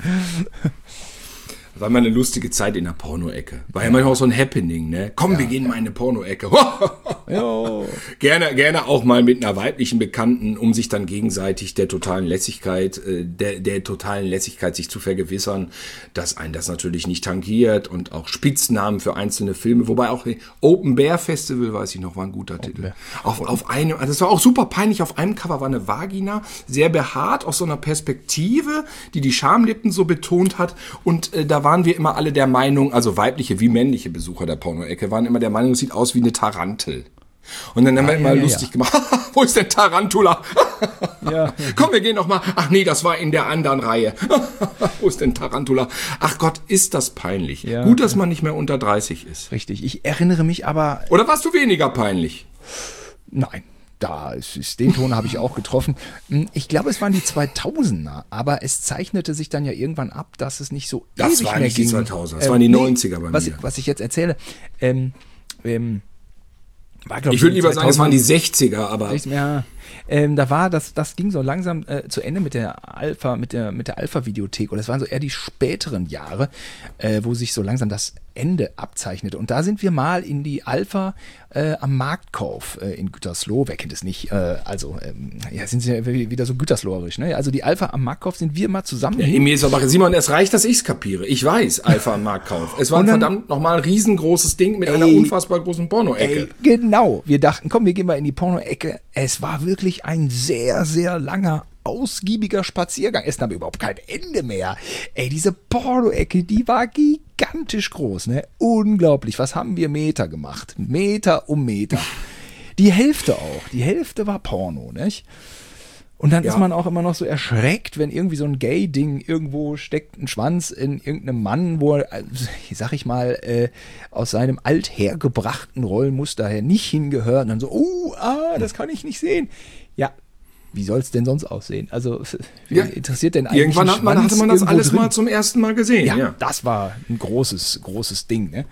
War mal eine lustige Zeit in der Porno-Ecke. War ja manchmal auch so ein Happening, ne? Komm, ja. Wir gehen mal in eine Porno-Ecke. gerne, gerne auch mal mit einer weiblichen Bekannten, um sich dann gegenseitig der totalen Lässigkeit, äh, der, der totalen Lässigkeit sich zu vergewissern, dass einen das natürlich nicht tangiert und auch Spitznamen für einzelne Filme. Wobei auch Open Bear Festival, weiß ich noch, war ein guter Open Titel. Bear. Auf, auf einem, das war auch super peinlich. Auf einem Cover war eine Vagina, sehr behaart, aus so einer Perspektive, die die Schamlippen so betont hat. Und äh, da waren wir immer alle der Meinung, also weibliche wie männliche Besucher der Porno-Ecke, waren immer der Meinung, es sieht aus wie eine Tarantel. Und dann haben ah, wir immer ja, lustig ja. gemacht, wo ist der Tarantula? ja, ja. Komm, wir gehen noch mal. Ach nee, das war in der anderen Reihe. Wo ist denn Tarantula? Ach Gott, ist das peinlich. Ja. Gut, dass man nicht mehr unter dreißig ist. Richtig, ich erinnere mich aber... Oder warst du weniger peinlich? Nein. Da ist, den Ton habe ich auch getroffen. Ich glaube, es waren die zweitausender, aber es zeichnete sich dann ja irgendwann ab, dass es nicht so das ewig war nicht mehr ging. Die zweitausender, das äh, waren die neunziger bei was, mir. Was ich jetzt erzähle, ähm, ähm, war, glaub ich würde lieber sagen, es waren die sechziger, aber ja, ähm, da war das, das ging so langsam äh, zu Ende mit der Alpha, mit der mit der Alpha-Videothek und das waren so eher die späteren Jahre, äh, wo sich so langsam das Ende abzeichnete. Und da sind wir mal in die Alpha äh, am Marktkauf äh, in Gütersloh. Wer kennt es nicht? Äh, also, ähm, ja, sind sie ja wieder so gütersloherisch, ne? Also die Alpha am Marktkauf sind wir mal zusammen. Ja, mir ist aber, Simon, es reicht, dass ich es kapiere. Ich weiß, Alpha am Marktkauf. Es war ein dann, verdammt nochmal ein riesengroßes Ding mit ey, einer unfassbar großen Porno-Ecke. Genau. Wir dachten, komm, wir gehen mal in die Porno-Ecke. Es war wirklich ein sehr, sehr langer ausgiebiger Spaziergang. Es nahm überhaupt kein Ende mehr. Ey, diese Porno-Ecke, die war gigantisch groß, ne? Unglaublich. Was haben wir Meter gemacht? Meter um Meter. Die Hälfte auch. Die Hälfte war Porno, nicht? Und dann ja. ist man auch immer noch so erschreckt, wenn irgendwie so ein Gay-Ding irgendwo steckt, ein Schwanz in irgendeinem Mann, wo er, sag ich mal, äh, aus seinem althergebrachten Rollenmuster her nicht hingehört. Und dann so, oh, ah, das kann ich nicht sehen. Ja, wie soll es denn sonst aussehen? Also, wer ja, interessiert denn eigentlich irgendwann hat man, hatte man das alles drin? Mal zum ersten Mal gesehen. Ja, ja, das war ein großes, großes Ding, ne?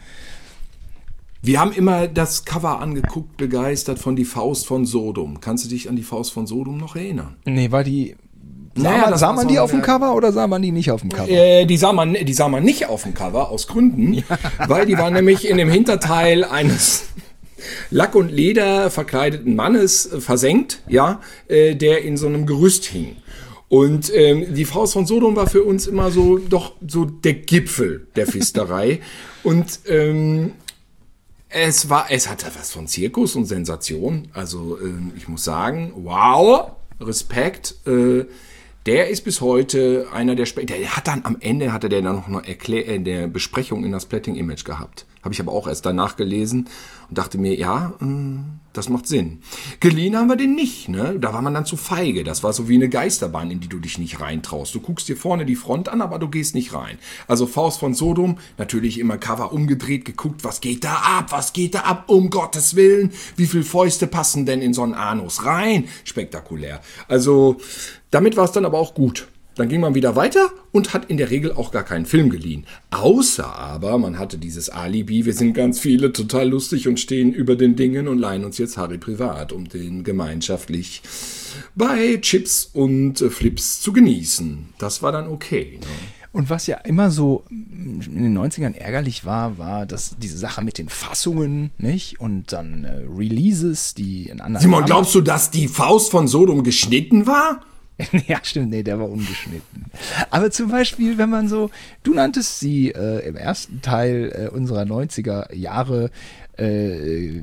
Wir haben immer das Cover angeguckt, begeistert von Die Faust von Sodom. Kannst du dich an Die Faust von Sodom noch erinnern? Nee, war die, Sah, Naja, man, sah man die auf dem Cover oder sah man die nicht auf dem Cover? Äh, die, sah man, die sah man nicht auf dem Cover, aus Gründen, ja. Weil die waren nämlich in dem Hinterteil eines Lack und Leder verkleideten Mannes äh, versenkt, ja, äh, der in so einem Gerüst hing. Und ähm, die Faust von Sodom war für uns immer so, doch so der Gipfel der Fisterei. Und ähm, es war, es hatte was von Zirkus und Sensation. Also ähm, ich muss sagen, wow, Respekt. Äh, Der ist bis heute einer der Sp- der hat dann am Ende hatte der dann noch eine Erklär- äh, der Besprechung in das Splatting Image gehabt. Habe ich aber auch erst danach gelesen und dachte mir, ja, mh, das macht Sinn. Geliehen haben wir den nicht, ne? Da war man dann zu feige. Das war so wie eine Geisterbahn, in die du dich nicht reintraust. Du guckst dir vorne die Front an, aber du gehst nicht rein. Also Faust von Sodom, natürlich immer Cover umgedreht, geguckt, was geht da ab, was geht da ab, um Gottes Willen. Wie viel Fäuste passen denn in so einen Anus rein? Spektakulär. Also damit war es dann aber auch gut. Dann ging man wieder weiter und hat in der Regel auch gar keinen Film geliehen. Außer aber, man hatte dieses Alibi, wir sind ganz viele, total lustig und stehen über den Dingen und leihen uns jetzt Harry privat, um den gemeinschaftlich bei Chips und Flips zu genießen. Das war dann okay. Ne? Und was ja immer so in den neunzigern ärgerlich war, war dass diese Sache mit den Fassungen, nicht? Und dann äh, Releases, die in anderen... Simon, glaubst du, dass die Faust von Sodom geschnitten war? Ja, stimmt, nee, der war ungeschnitten. Aber zum Beispiel, wenn man so, du nanntest sie äh, im ersten Teil äh, unserer neunziger Jahre äh,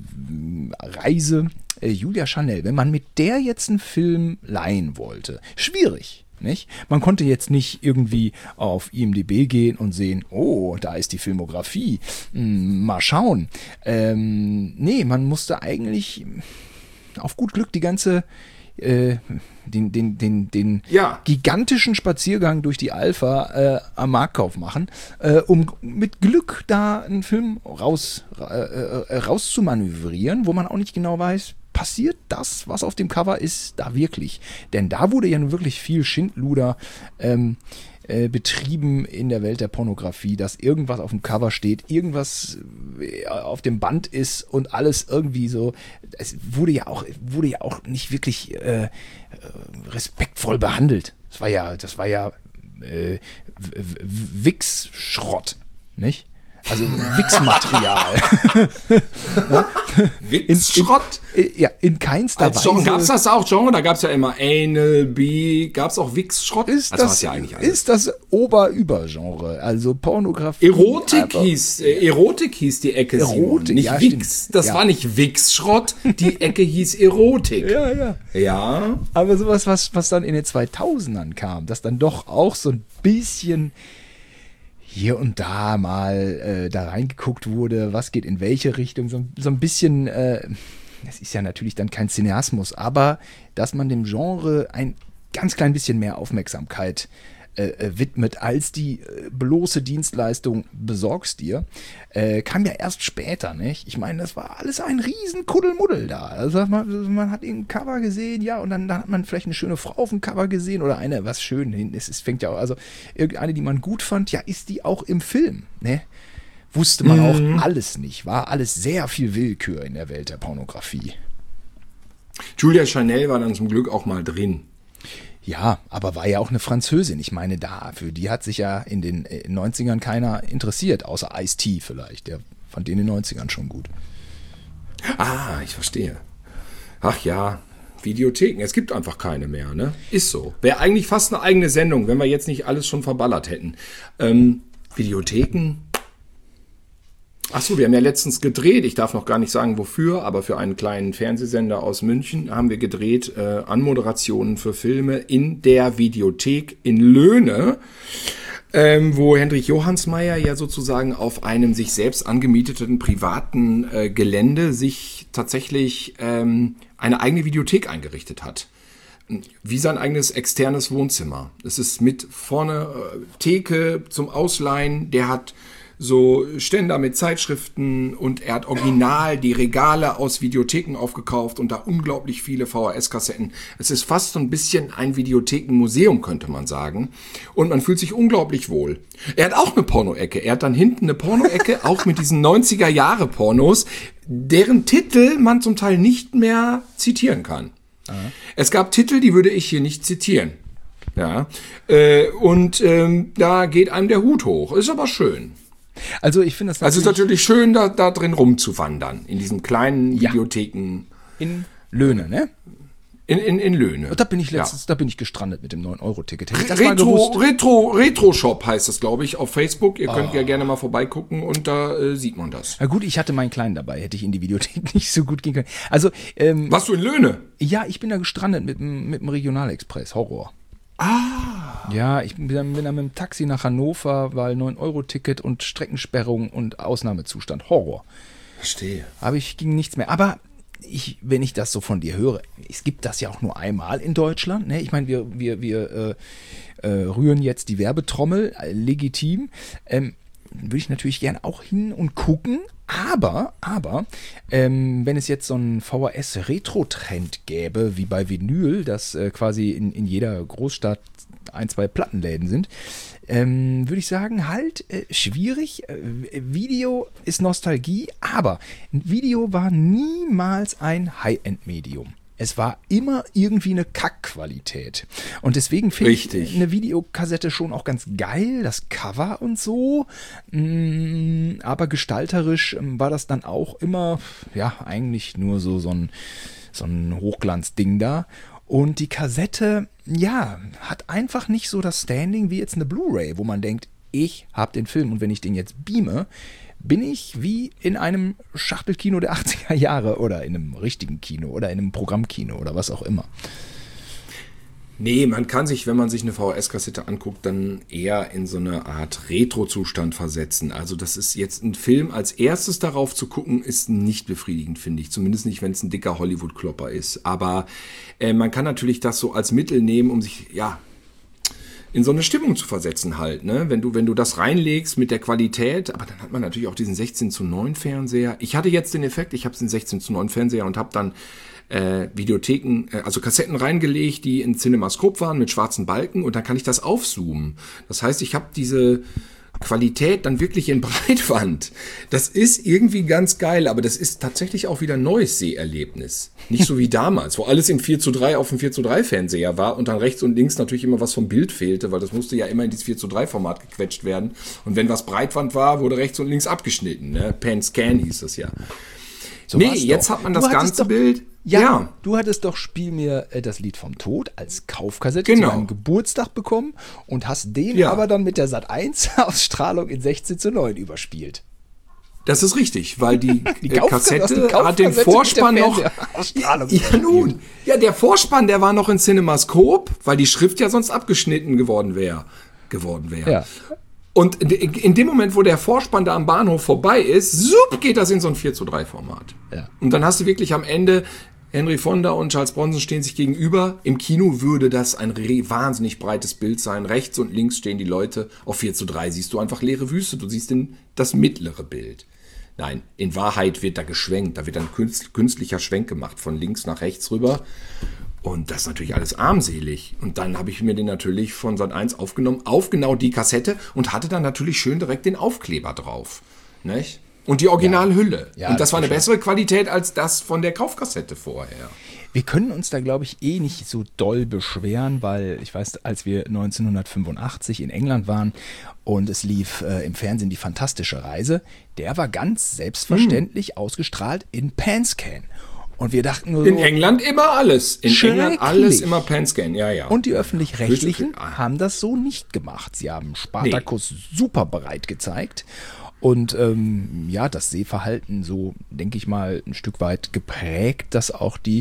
Reise, äh, Julia Chanel, wenn man mit der jetzt einen Film leihen wollte, schwierig. Nicht? Man konnte jetzt nicht irgendwie auf I M D B gehen und sehen, oh, da ist die Filmografie, hm, mal schauen. Ähm, nee, man musste eigentlich auf gut Glück die ganze Äh, den, den, den, den ja. gigantischen Spaziergang durch die Alpha äh, am Marktkauf machen, äh, um mit Glück da einen Film raus, äh, äh, raus zu manövrieren, wo man auch nicht genau weiß, passiert das, was auf dem Cover ist, da wirklich? Denn da wurde ja nun wirklich viel Schindluder ähm, äh, betrieben in der Welt der Pornografie, dass irgendwas auf dem Cover steht, irgendwas auf dem Band ist und alles irgendwie so. Es wurde ja auch, wurde ja auch nicht wirklich äh, respektvoll behandelt. Das war ja, das war ja äh, Wix-Schrott, nicht? Also Wix-Material. Wix-Schrott? Ja, in keinster Als Weise. Gab es das auch, Genre? Da gab es ja immer Anal, B, gab es auch Wix-Schrott? Ist also das, ja eigentlich alles. ist das Ober-Über-Genre, also Pornografie. Erotik hieß, äh, Erotik hieß die Ecke, Erotik, Simon, nicht ja, Wix. stimmt. Das Ja. war nicht Wix-Schrott, die Ecke hieß Erotik. Ja, ja. Ja. Aber sowas, was, was dann in den zweitausendern kam, das dann doch auch so ein bisschen hier und da mal äh, da reingeguckt wurde, was geht in welche Richtung, so, so ein bisschen, äh, das ist ja natürlich dann kein Cineasmus, aber dass man dem Genre ein ganz klein bisschen mehr Aufmerksamkeit äh, widmet, als die äh, bloße Dienstleistung besorgst dir, äh, kam ja erst später, nicht? Ich meine, das war alles ein riesen Kuddelmuddel da. Also man, man hat ein Cover gesehen, ja, und dann, dann hat man vielleicht eine schöne Frau auf dem Cover gesehen oder eine, was schön ist. Es fängt ja auch, also irgendeine, die man gut fand, ja, ist die auch im Film, ne? Wusste man mhm. auch alles nicht, war alles sehr viel Willkür in der Welt der Pornografie. Julia Chanel war dann zum Glück auch mal drin. Ja, aber war ja auch eine Französin. Ich meine, da, für die hat sich ja in den neunzigern keiner interessiert, außer Ice-T vielleicht. Der fand den in den neunzigern schon gut. Ah, ich verstehe. Ach ja, Videotheken, es gibt einfach keine mehr, ne? Ist so. Wäre eigentlich fast eine eigene Sendung, wenn wir jetzt nicht alles schon verballert hätten. Ähm, Videotheken... Achso, wir haben ja letztens gedreht, ich darf noch gar nicht sagen wofür, aber für einen kleinen Fernsehsender aus München haben wir gedreht äh, Anmoderationen für Filme in der Videothek in Löhne, ähm, wo Hendrik Johansmeier ja sozusagen auf einem sich selbst angemieteten privaten äh, Gelände sich tatsächlich ähm, eine eigene Videothek eingerichtet hat. Wie sein eigenes externes Wohnzimmer. Es ist mit vorne äh, Theke zum Ausleihen, der hat so Ständer mit Zeitschriften und er hat original die Regale aus Videotheken aufgekauft und da unglaublich viele V H S-Kassetten. Es ist fast so ein bisschen ein Videothekenmuseum, könnte man sagen. Und man fühlt sich unglaublich wohl. Er hat auch eine Porno-Ecke. Er hat dann hinten eine Porno-Ecke, auch mit diesen neunziger-Jahre-Pornos, deren Titel man zum Teil nicht mehr zitieren kann. Es gab Titel, die würde ich hier nicht zitieren. Ja. Äh, und ähm, da geht einem der Hut hoch. Ist aber schön. Also ich finde das Also es ist natürlich schön, da, da drin rumzuwandern. In diesen kleinen Ja. Videotheken. in Löhne, ne? In, in, in Löhne. Und da bin ich letztens, Ja. da bin ich gestrandet mit dem neun Euro Ticket. Hätte ich das mal Retro, gewusst. Retro, Retro Shop heißt das, glaube ich, auf Facebook. Ihr Ah. könnt ja gerne mal vorbeigucken und da äh, sieht man das. Na gut, ich hatte meinen Kleinen dabei, hätte ich in die Videothek nicht so gut gehen können. Also, ähm, Warst du in Löhne? ja, ich bin da gestrandet mit, dem- mit dem Regionalexpress, Horror. Ah. Ja, ich bin, bin da mit dem Taxi nach Hannover, weil neun Euro Ticket und Streckensperrung und Ausnahmezustand, Horror. Verstehe. Aber ich ging nichts mehr. Aber ich, wenn ich das so von dir höre, es gibt das ja auch nur einmal in Deutschland. Ne? Ich meine, wir, wir, wir äh, äh, rühren jetzt die Werbetrommel, äh, legitim. Ähm, würde ich natürlich gern auch hin und gucken. Aber, aber, ähm, wenn es jetzt so einen V H S-Retro-Trend gäbe, wie bei Vinyl, dass äh, quasi in, in jeder Großstadt ein, zwei Plattenläden sind, ähm, würde ich sagen, halt äh, schwierig. Äh, Video ist Nostalgie, aber ein Video war niemals ein High-End-Medium. Es war immer irgendwie eine Kackqualität. Und deswegen finde ich Richtig. eine Videokassette schon auch ganz geil, das Cover und so. Mm, Aber gestalterisch ähm, war das dann auch immer, ja, eigentlich nur so, so ein, so ein Hochglanzding da. Und die Kassette, ja, hat einfach nicht so das Standing wie jetzt eine Blu-ray, wo man denkt, ich habe den Film und wenn ich den jetzt beame, bin ich wie in einem Schachtelkino der achtziger Jahre oder in einem richtigen Kino oder in einem Programmkino oder was auch immer. Nee, man kann sich, wenn man sich eine V H S-Kassette anguckt, dann eher in so eine Art Retro-Zustand versetzen. Also das ist jetzt ein Film, als erstes darauf zu gucken, ist nicht befriedigend, finde ich. Zumindest nicht, wenn es ein dicker Hollywood-Klopper ist. Aber äh, man kann natürlich das so als Mittel nehmen, um sich, ja, in so eine Stimmung zu versetzen halt, ne? Wenn du, wenn du das reinlegst mit der Qualität, aber dann hat man natürlich auch diesen sechzehn zu neun Fernseher. Ich hatte jetzt den Effekt, ich habe den sechzehn zu neun Fernseher und habe dann äh, Videotheken, äh, also Kassetten reingelegt, die in Cinemascope waren mit schwarzen Balken und dann kann ich das aufzoomen. Das heißt, ich habe diese Qualität dann wirklich in Breitband. Das ist irgendwie ganz geil, aber das ist tatsächlich auch wieder ein neues Seherlebnis. Nicht so wie damals, wo alles in vier zu drei auf dem vier zu drei Fernseher war und dann rechts und links natürlich immer was vom Bild fehlte, weil das musste ja immer in dieses vier zu drei Format gequetscht werden. Und wenn was Breitband war, wurde rechts und links abgeschnitten. Ne? Pan-Scan hieß das ja. So nee, war's jetzt doch. hat man Du das hattest ganze doch- Bild. Ja, Ja. du hattest doch Spiel mir äh, das Lied vom Tod als Kaufkassette Genau. zu deinem Geburtstag bekommen und hast den Ja. aber dann mit der Sat eins Ausstrahlung in sechzehn zu neun überspielt. Das ist richtig, weil die, Die äh, Kauf- Kassette hast die hat den Kaufkassette Vorspann mit der noch. Fernsehausstrahlung Ja, nun. Ja, der Vorspann, der war noch in Cinemascope, weil die Schrift ja sonst abgeschnitten geworden wäre. Geworden wäre. Ja. Und in- in dem Moment, wo der Vorspann da am Bahnhof vorbei ist, sup, geht das in so ein vier zu drei Format. Ja. Und dann hast du wirklich am Ende Henry Fonda und Charles Bronson stehen sich gegenüber. Im Kino würde das ein re- wahnsinnig breites Bild sein. Rechts und links stehen die Leute. Auf vier zu drei siehst du einfach leere Wüste. Du siehst den, das mittlere Bild. Nein, in Wahrheit wird da geschwenkt. Da wird ein künst- künstlicher Schwenk gemacht, von links nach rechts rüber. Und das ist natürlich alles armselig. Und dann habe ich mir den natürlich von Sat eins aufgenommen, auf genau die Kassette und hatte dann natürlich schön direkt den Aufkleber drauf. Nicht? Und die Originalhülle. Ja, und das war eine das bessere Qualität als das von der Kaufkassette vorher. Wir können uns da, glaube ich, eh nicht so doll beschweren, weil ich weiß, als wir neunzehnhundertfünfundachtzig in England waren und es lief äh, im Fernsehen die fantastische Reise, der war ganz selbstverständlich Hm. ausgestrahlt in Panscan. Und wir dachten nur In so, England immer alles. In England alles Schrecklich. immer Panscan, ja, ja. und die Öffentlich-Rechtlichen Richtig. haben das so nicht gemacht. Sie haben Spartacus super bereit gezeigt. Und ähm, ja, das Sehverhalten so, denke ich mal, ein Stück weit geprägt, dass auch die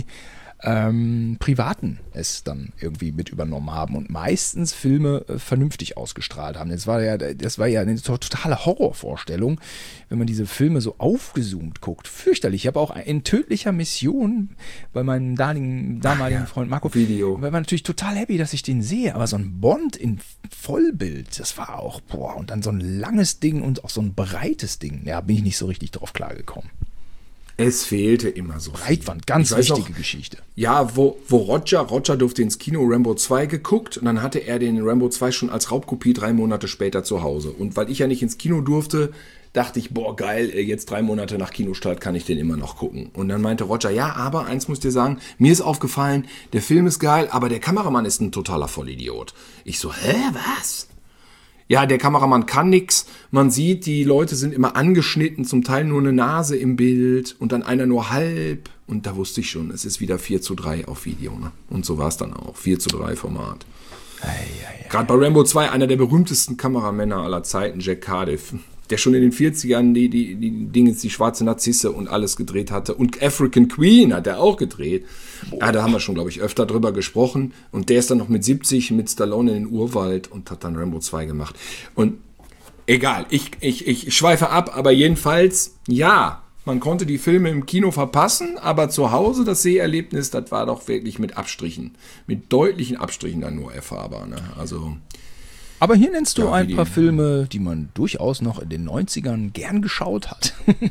ähm, Privaten es dann irgendwie mit übernommen haben und meistens Filme äh, vernünftig ausgestrahlt haben. Das war ja, das war ja eine to- totale Horrorvorstellung, wenn man diese Filme so aufgezoomt guckt. Fürchterlich. Ich habe auch in tödlicher Mission bei meinem damaligen, damaligen ja, Freund Marco, Video. war natürlich total happy, dass ich den sehe. Aber so ein Bond in Vollbild, das war auch, boah, und dann so ein langes Ding und auch so ein breites Ding. Ja, bin ich nicht so richtig drauf klargekommen. Es fehlte immer so. viel. Breitwand, ganz Ich weiß wichtige noch, Geschichte. Ja, wo, wo Roger, Roger durfte ins Kino Rambo zwei geguckt und dann hatte er den Rambo zwei schon als Raubkopie drei Monate später zu Hause. Und weil ich ja nicht ins Kino durfte, dachte ich, boah, geil, jetzt drei Monate nach Kinostart kann ich den immer noch gucken. Und dann meinte Roger, ja, aber eins muss ich dir sagen, mir ist aufgefallen, der Film ist geil, aber der Kameramann ist ein totaler Vollidiot. Ich so, hä, was? Ja, der Kameramann kann nix. Man sieht, die Leute sind immer angeschnitten, zum Teil nur eine Nase im Bild und dann einer nur halb. Und da wusste ich schon, es ist wieder vier zu drei auf Video. Ne? Und so war es dann auch, vier zu drei Format. Gerade bei Rambo zwei, einer der berühmtesten Kameramänner aller Zeiten, Jack Cardiff, der schon in den vierzigern die, die, die Dinge, die schwarze Narzisse und alles gedreht hatte. Und African Queen hat er auch gedreht. Ja, da haben wir schon, glaube ich, öfter drüber gesprochen. Und der ist dann noch mit siebzig mit Stallone in den Urwald und hat dann Rambo zwei gemacht. Und egal, ich, ich, ich schweife ab, aber jedenfalls, ja, man konnte die Filme im Kino verpassen, aber zu Hause das Seherlebnis, das war doch wirklich mit Abstrichen, mit deutlichen Abstrichen dann nur erfahrbar. Ne? Also... Aber hier nennst du ja, ein die, paar Filme, die man durchaus noch in den neunzigern gern geschaut hat.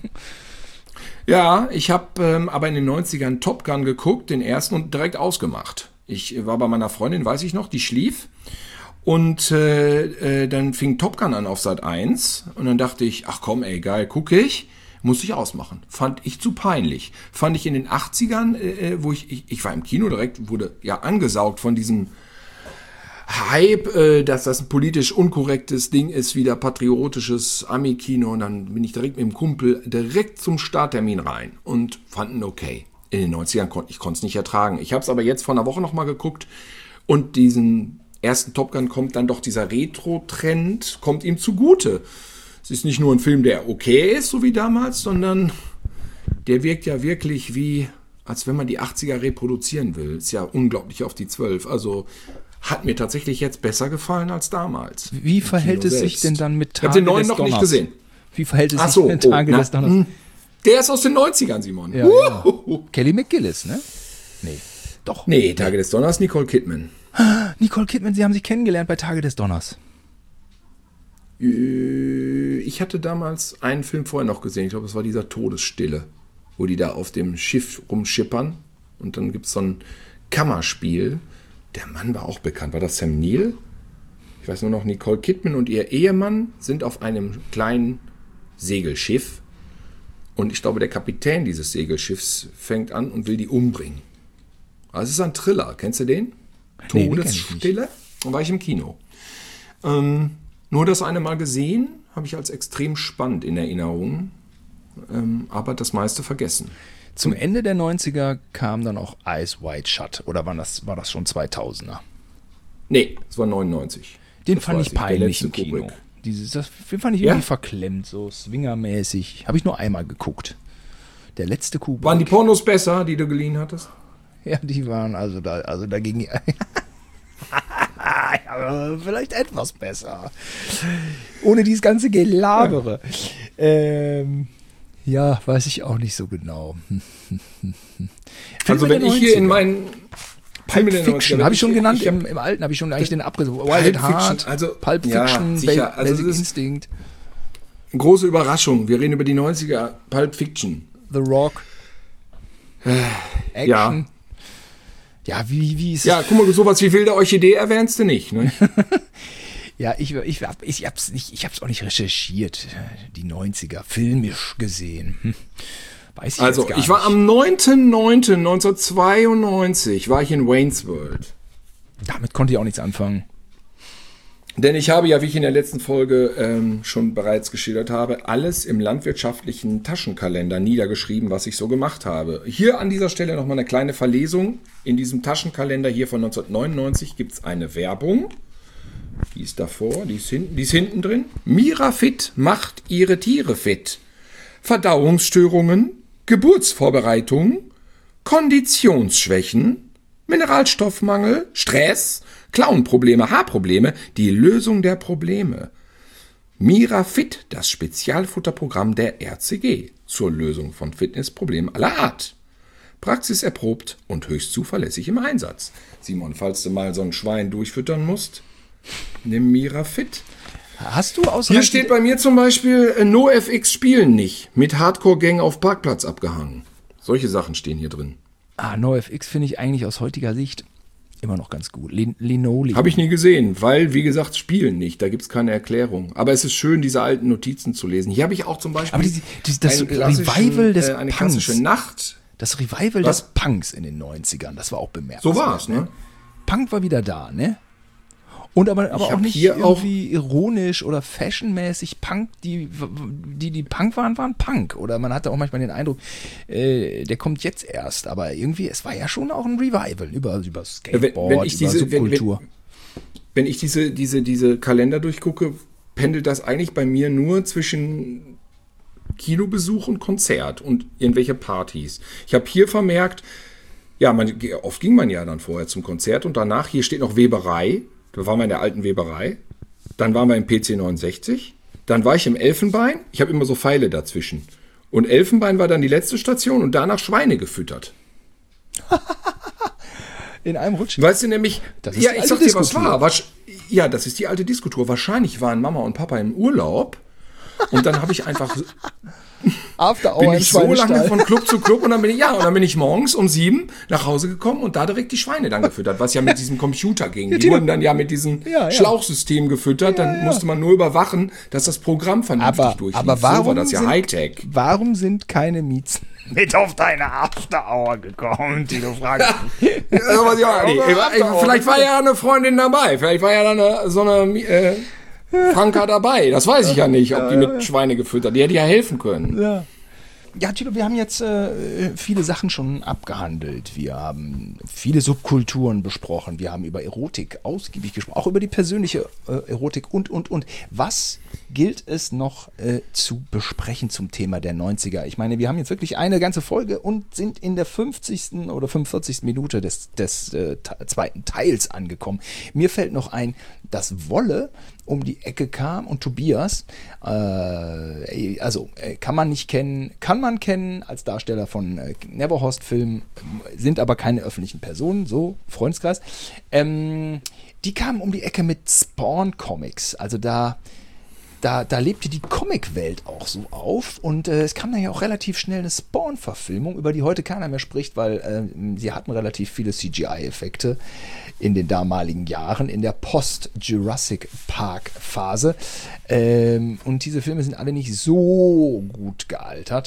Ja, ich habe ähm, aber in den neunzigern Top Gun geguckt, den ersten, und direkt ausgemacht. Ich war bei meiner Freundin, weiß ich noch, die schlief. Und äh, äh, dann fing Top Gun an auf Sat eins. Und dann dachte ich, ach komm, ey, geil, gucke ich. Muss ich ausmachen. Fand ich zu peinlich. Fand ich in den achtzigern, äh, wo ich, ich, ich war im Kino direkt, wurde ja angesaugt von diesem Hype, äh, dass das ein politisch unkorrektes Ding ist, wieder patriotisches Ami-Kino. Und dann bin ich direkt mit dem Kumpel direkt zum Starttermin rein und fanden okay. In den neunzigern konnte ich es nicht ertragen. Ich habe es aber jetzt vor einer Woche nochmal geguckt und diesen ersten Top Gun kommt dann doch dieser Retro-Trend, kommt ihm zugute. Es ist nicht nur ein Film, der okay ist, so wie damals, sondern der wirkt ja wirklich wie, als wenn man die achtziger reproduzieren will. Ist ja unglaublich auf die zwölf. Also hat mir tatsächlich jetzt besser gefallen als damals. Wie verhält es sich denn dann mit Tage des Donners? Ich habe den neuen noch nicht gesehen. Wie verhält es Ach sich so, mit Tage oh, des na, Donners? Der ist aus den neunzigern, Simon. Ja, ja. Kelly McGillis, ne? Nee, doch. Nee, Tage des Donners, Nicole Kidman. Nicole Kidman, Sie haben sich kennengelernt bei Tage des Donners. Ich hatte damals einen Film vorher noch gesehen. Ich glaube, es war dieser Todesstille, wo die da auf dem Schiff rumschippern. Und dann gibt es so ein Kammerspiel. Der Mann war auch bekannt. War das Sam Neill? Ich weiß nur noch, Nicole Kidman und ihr Ehemann sind auf einem kleinen Segelschiff. Und ich glaube, der Kapitän dieses Segelschiffs fängt an und will die umbringen. Also es ist ein Thriller. Kennst du den? Nee, Todesstille. Da war ich im Kino. Ähm, nur das eine Mal gesehen, habe ich als extrem spannend in Erinnerung. Ähm, aber das meiste vergessen. Zum Ende der neunziger kam dann auch Eyes Wide Shut. Oder war das, war das schon zweitausender? Nee, es war neunundneunzig. Den das fand ich peinlich im Kino. Kubrick. Dieses, das fand ich irgendwie Ja? verklemmt, so swingermäßig. Habe ich nur einmal geguckt. Der letzte Kubrick. Waren die Pornos besser, die du geliehen hattest? Ja, die waren also da, also dagegen. Ja, vielleicht etwas besser. Ohne dieses ganze Gelabere. Ja. Ähm, ja, weiß ich auch nicht so genau. Also wenn ich hier in meinen Pulp Fiction, habe ich schon ich, genannt, ich hab, im, im Alten habe ich schon eigentlich den Abriss. Wild Heart, also, Pulp ja, Fiction, sicher. Also Basic das ist Instinct. Große Überraschung, wir reden über die neunziger, Pulp Fiction. The Rock. Action. Ja. Ja, wie, wie ist Ja, guck mal, sowas wie wilde Orchidee erwähnst du nicht, ne? Ja, ich, ich, ich, ich hab's nicht, ich hab's auch nicht recherchiert, die neunziger, filmisch gesehen. Hm. Weiß ich Also, jetzt gar ich war nicht. am neunten neunten neunzehnhundertzweiundneunzig war ich in Wayne's World. Damit konnte ich auch nichts anfangen. Denn ich habe ja, wie ich in der letzten Folge ähm, schon bereits geschildert habe, alles im landwirtschaftlichen Taschenkalender niedergeschrieben, was ich so gemacht habe. Hier an dieser Stelle nochmal eine kleine Verlesung. In diesem Taschenkalender hier von neunzehnhundertneunundneunzig gibt es eine Werbung. Die ist davor, die ist hinten, die ist hinten drin. Mirafit macht ihre Tiere fit. Verdauungsstörungen, Geburtsvorbereitung, Konditionsschwächen, Mineralstoffmangel, Stress, Klauenprobleme, Haarprobleme, die Lösung der Probleme. Mirafit, das Spezialfutterprogramm der R C G zur Lösung von Fitnessproblemen aller Art. Praxiserprobt und höchst zuverlässig im Einsatz. Simon, falls du mal so ein Schwein durchfüttern musst, nimm Mirafit. Hast du aus Hier steht bei mir zum Beispiel, äh, NoFX spielen nicht, mit Hardcore-Gang auf Parkplatz abgehangen. Solche Sachen stehen hier drin. Ah, NoFX finde ich eigentlich aus heutiger Sicht immer noch ganz gut. Lin- Linoleum. Habe ich nie gesehen, weil, wie gesagt, spielen nicht. Da gibt es keine Erklärung. Aber es ist schön, diese alten Notizen zu lesen. Hier habe ich auch zum Beispiel Aber die, die, das einen klassischen, Revival des äh, eine Punks. klassische Nacht. Das Revival Was? des Punks in den neunzigern, das war auch bemerkenswert. So war es, ne? Punk war wieder da, ne? Und aber, aber auch hab nicht hier irgendwie ironisch oder fashionmäßig. Punk, die, die, die Punk waren, waren Punk. Oder man hatte auch manchmal den Eindruck, äh, der kommt jetzt erst. Aber irgendwie, es war ja schon auch ein Revival über, über Skateboard, wenn, wenn ich über diese, Subkultur. Wenn, wenn, wenn ich diese, diese, diese Kalender durchgucke, pendelt das eigentlich bei mir nur zwischen Kinobesuch und Konzert und irgendwelche Partys. Ich habe hier vermerkt, ja, man, oft ging man ja dann vorher zum Konzert und danach, hier steht noch Weberei. Da waren wir in der alten Weberei. Dann waren wir im P C neunundsechzig. Dann war ich im Elfenbein. Ich habe immer so Pfeile dazwischen. Und Elfenbein war dann die letzte Station und danach Schweine gefüttert. In einem Rutsch. Weißt du nämlich, Das ist ja, die ich alte sag dir, was Diskotour. war. Wasch- Ja, das ist die alte Diskotour. Wahrscheinlich waren Mama und Papa im Urlaub. Und dann habe ich einfach, After Hour bin im ich so lange Schweinestall. von Club zu Club und dann bin ich, ja, und dann bin ich morgens um sieben nach Hause gekommen und da direkt die Schweine dann gefüttert, was ja mit diesem Computer ging. Die Tino. wurden dann ja mit diesem Ja, ja. Schlauchsystem gefüttert, dann ja. musste man nur überwachen, dass das Programm vernünftig Aber, durchlief. aber So warum, war das ja sind, Hightech. warum sind keine Miezen mit auf deine After Hour gekommen, die du fragst? Ja, aber ja, nee, Aber vielleicht war ja eine Freundin dabei, vielleicht war ja dann eine, so eine äh, Franka dabei. Das weiß ich ja nicht, ob die mit Schweine gefüttert. Die hätte ja helfen können. Ja. Ja, Tilo, wir haben jetzt äh, viele Sachen schon abgehandelt. Wir haben viele Subkulturen besprochen. Wir haben über Erotik ausgiebig gesprochen, auch über die persönliche äh, Erotik und, und, und. Was gilt es noch äh, zu besprechen zum Thema der neunziger? Ich meine, wir haben jetzt wirklich eine ganze Folge und sind in der fünfzigsten oder fünfundvierzigsten Minute des, des äh, te- zweiten Teils angekommen. Mir fällt noch ein, dass Wolle um die Ecke kam und Tobias, äh, also äh, kann man nicht kennen, kann man kennen als Darsteller von äh, Neverhorst-Filmen, sind aber keine öffentlichen Personen, so Freundeskreis. Ähm, die kamen um die Ecke mit Spawn-Comics, also da Da, da lebte die Comicwelt auch so auf und äh, es kam dann ja auch relativ schnell eine Spawn-Verfilmung, über die heute keiner mehr spricht, weil äh, sie hatten relativ viele C G I-Effekte in den damaligen Jahren, in der Post-Jurassic Park-Phase. Ähm, und diese Filme sind alle nicht so gut gealtert.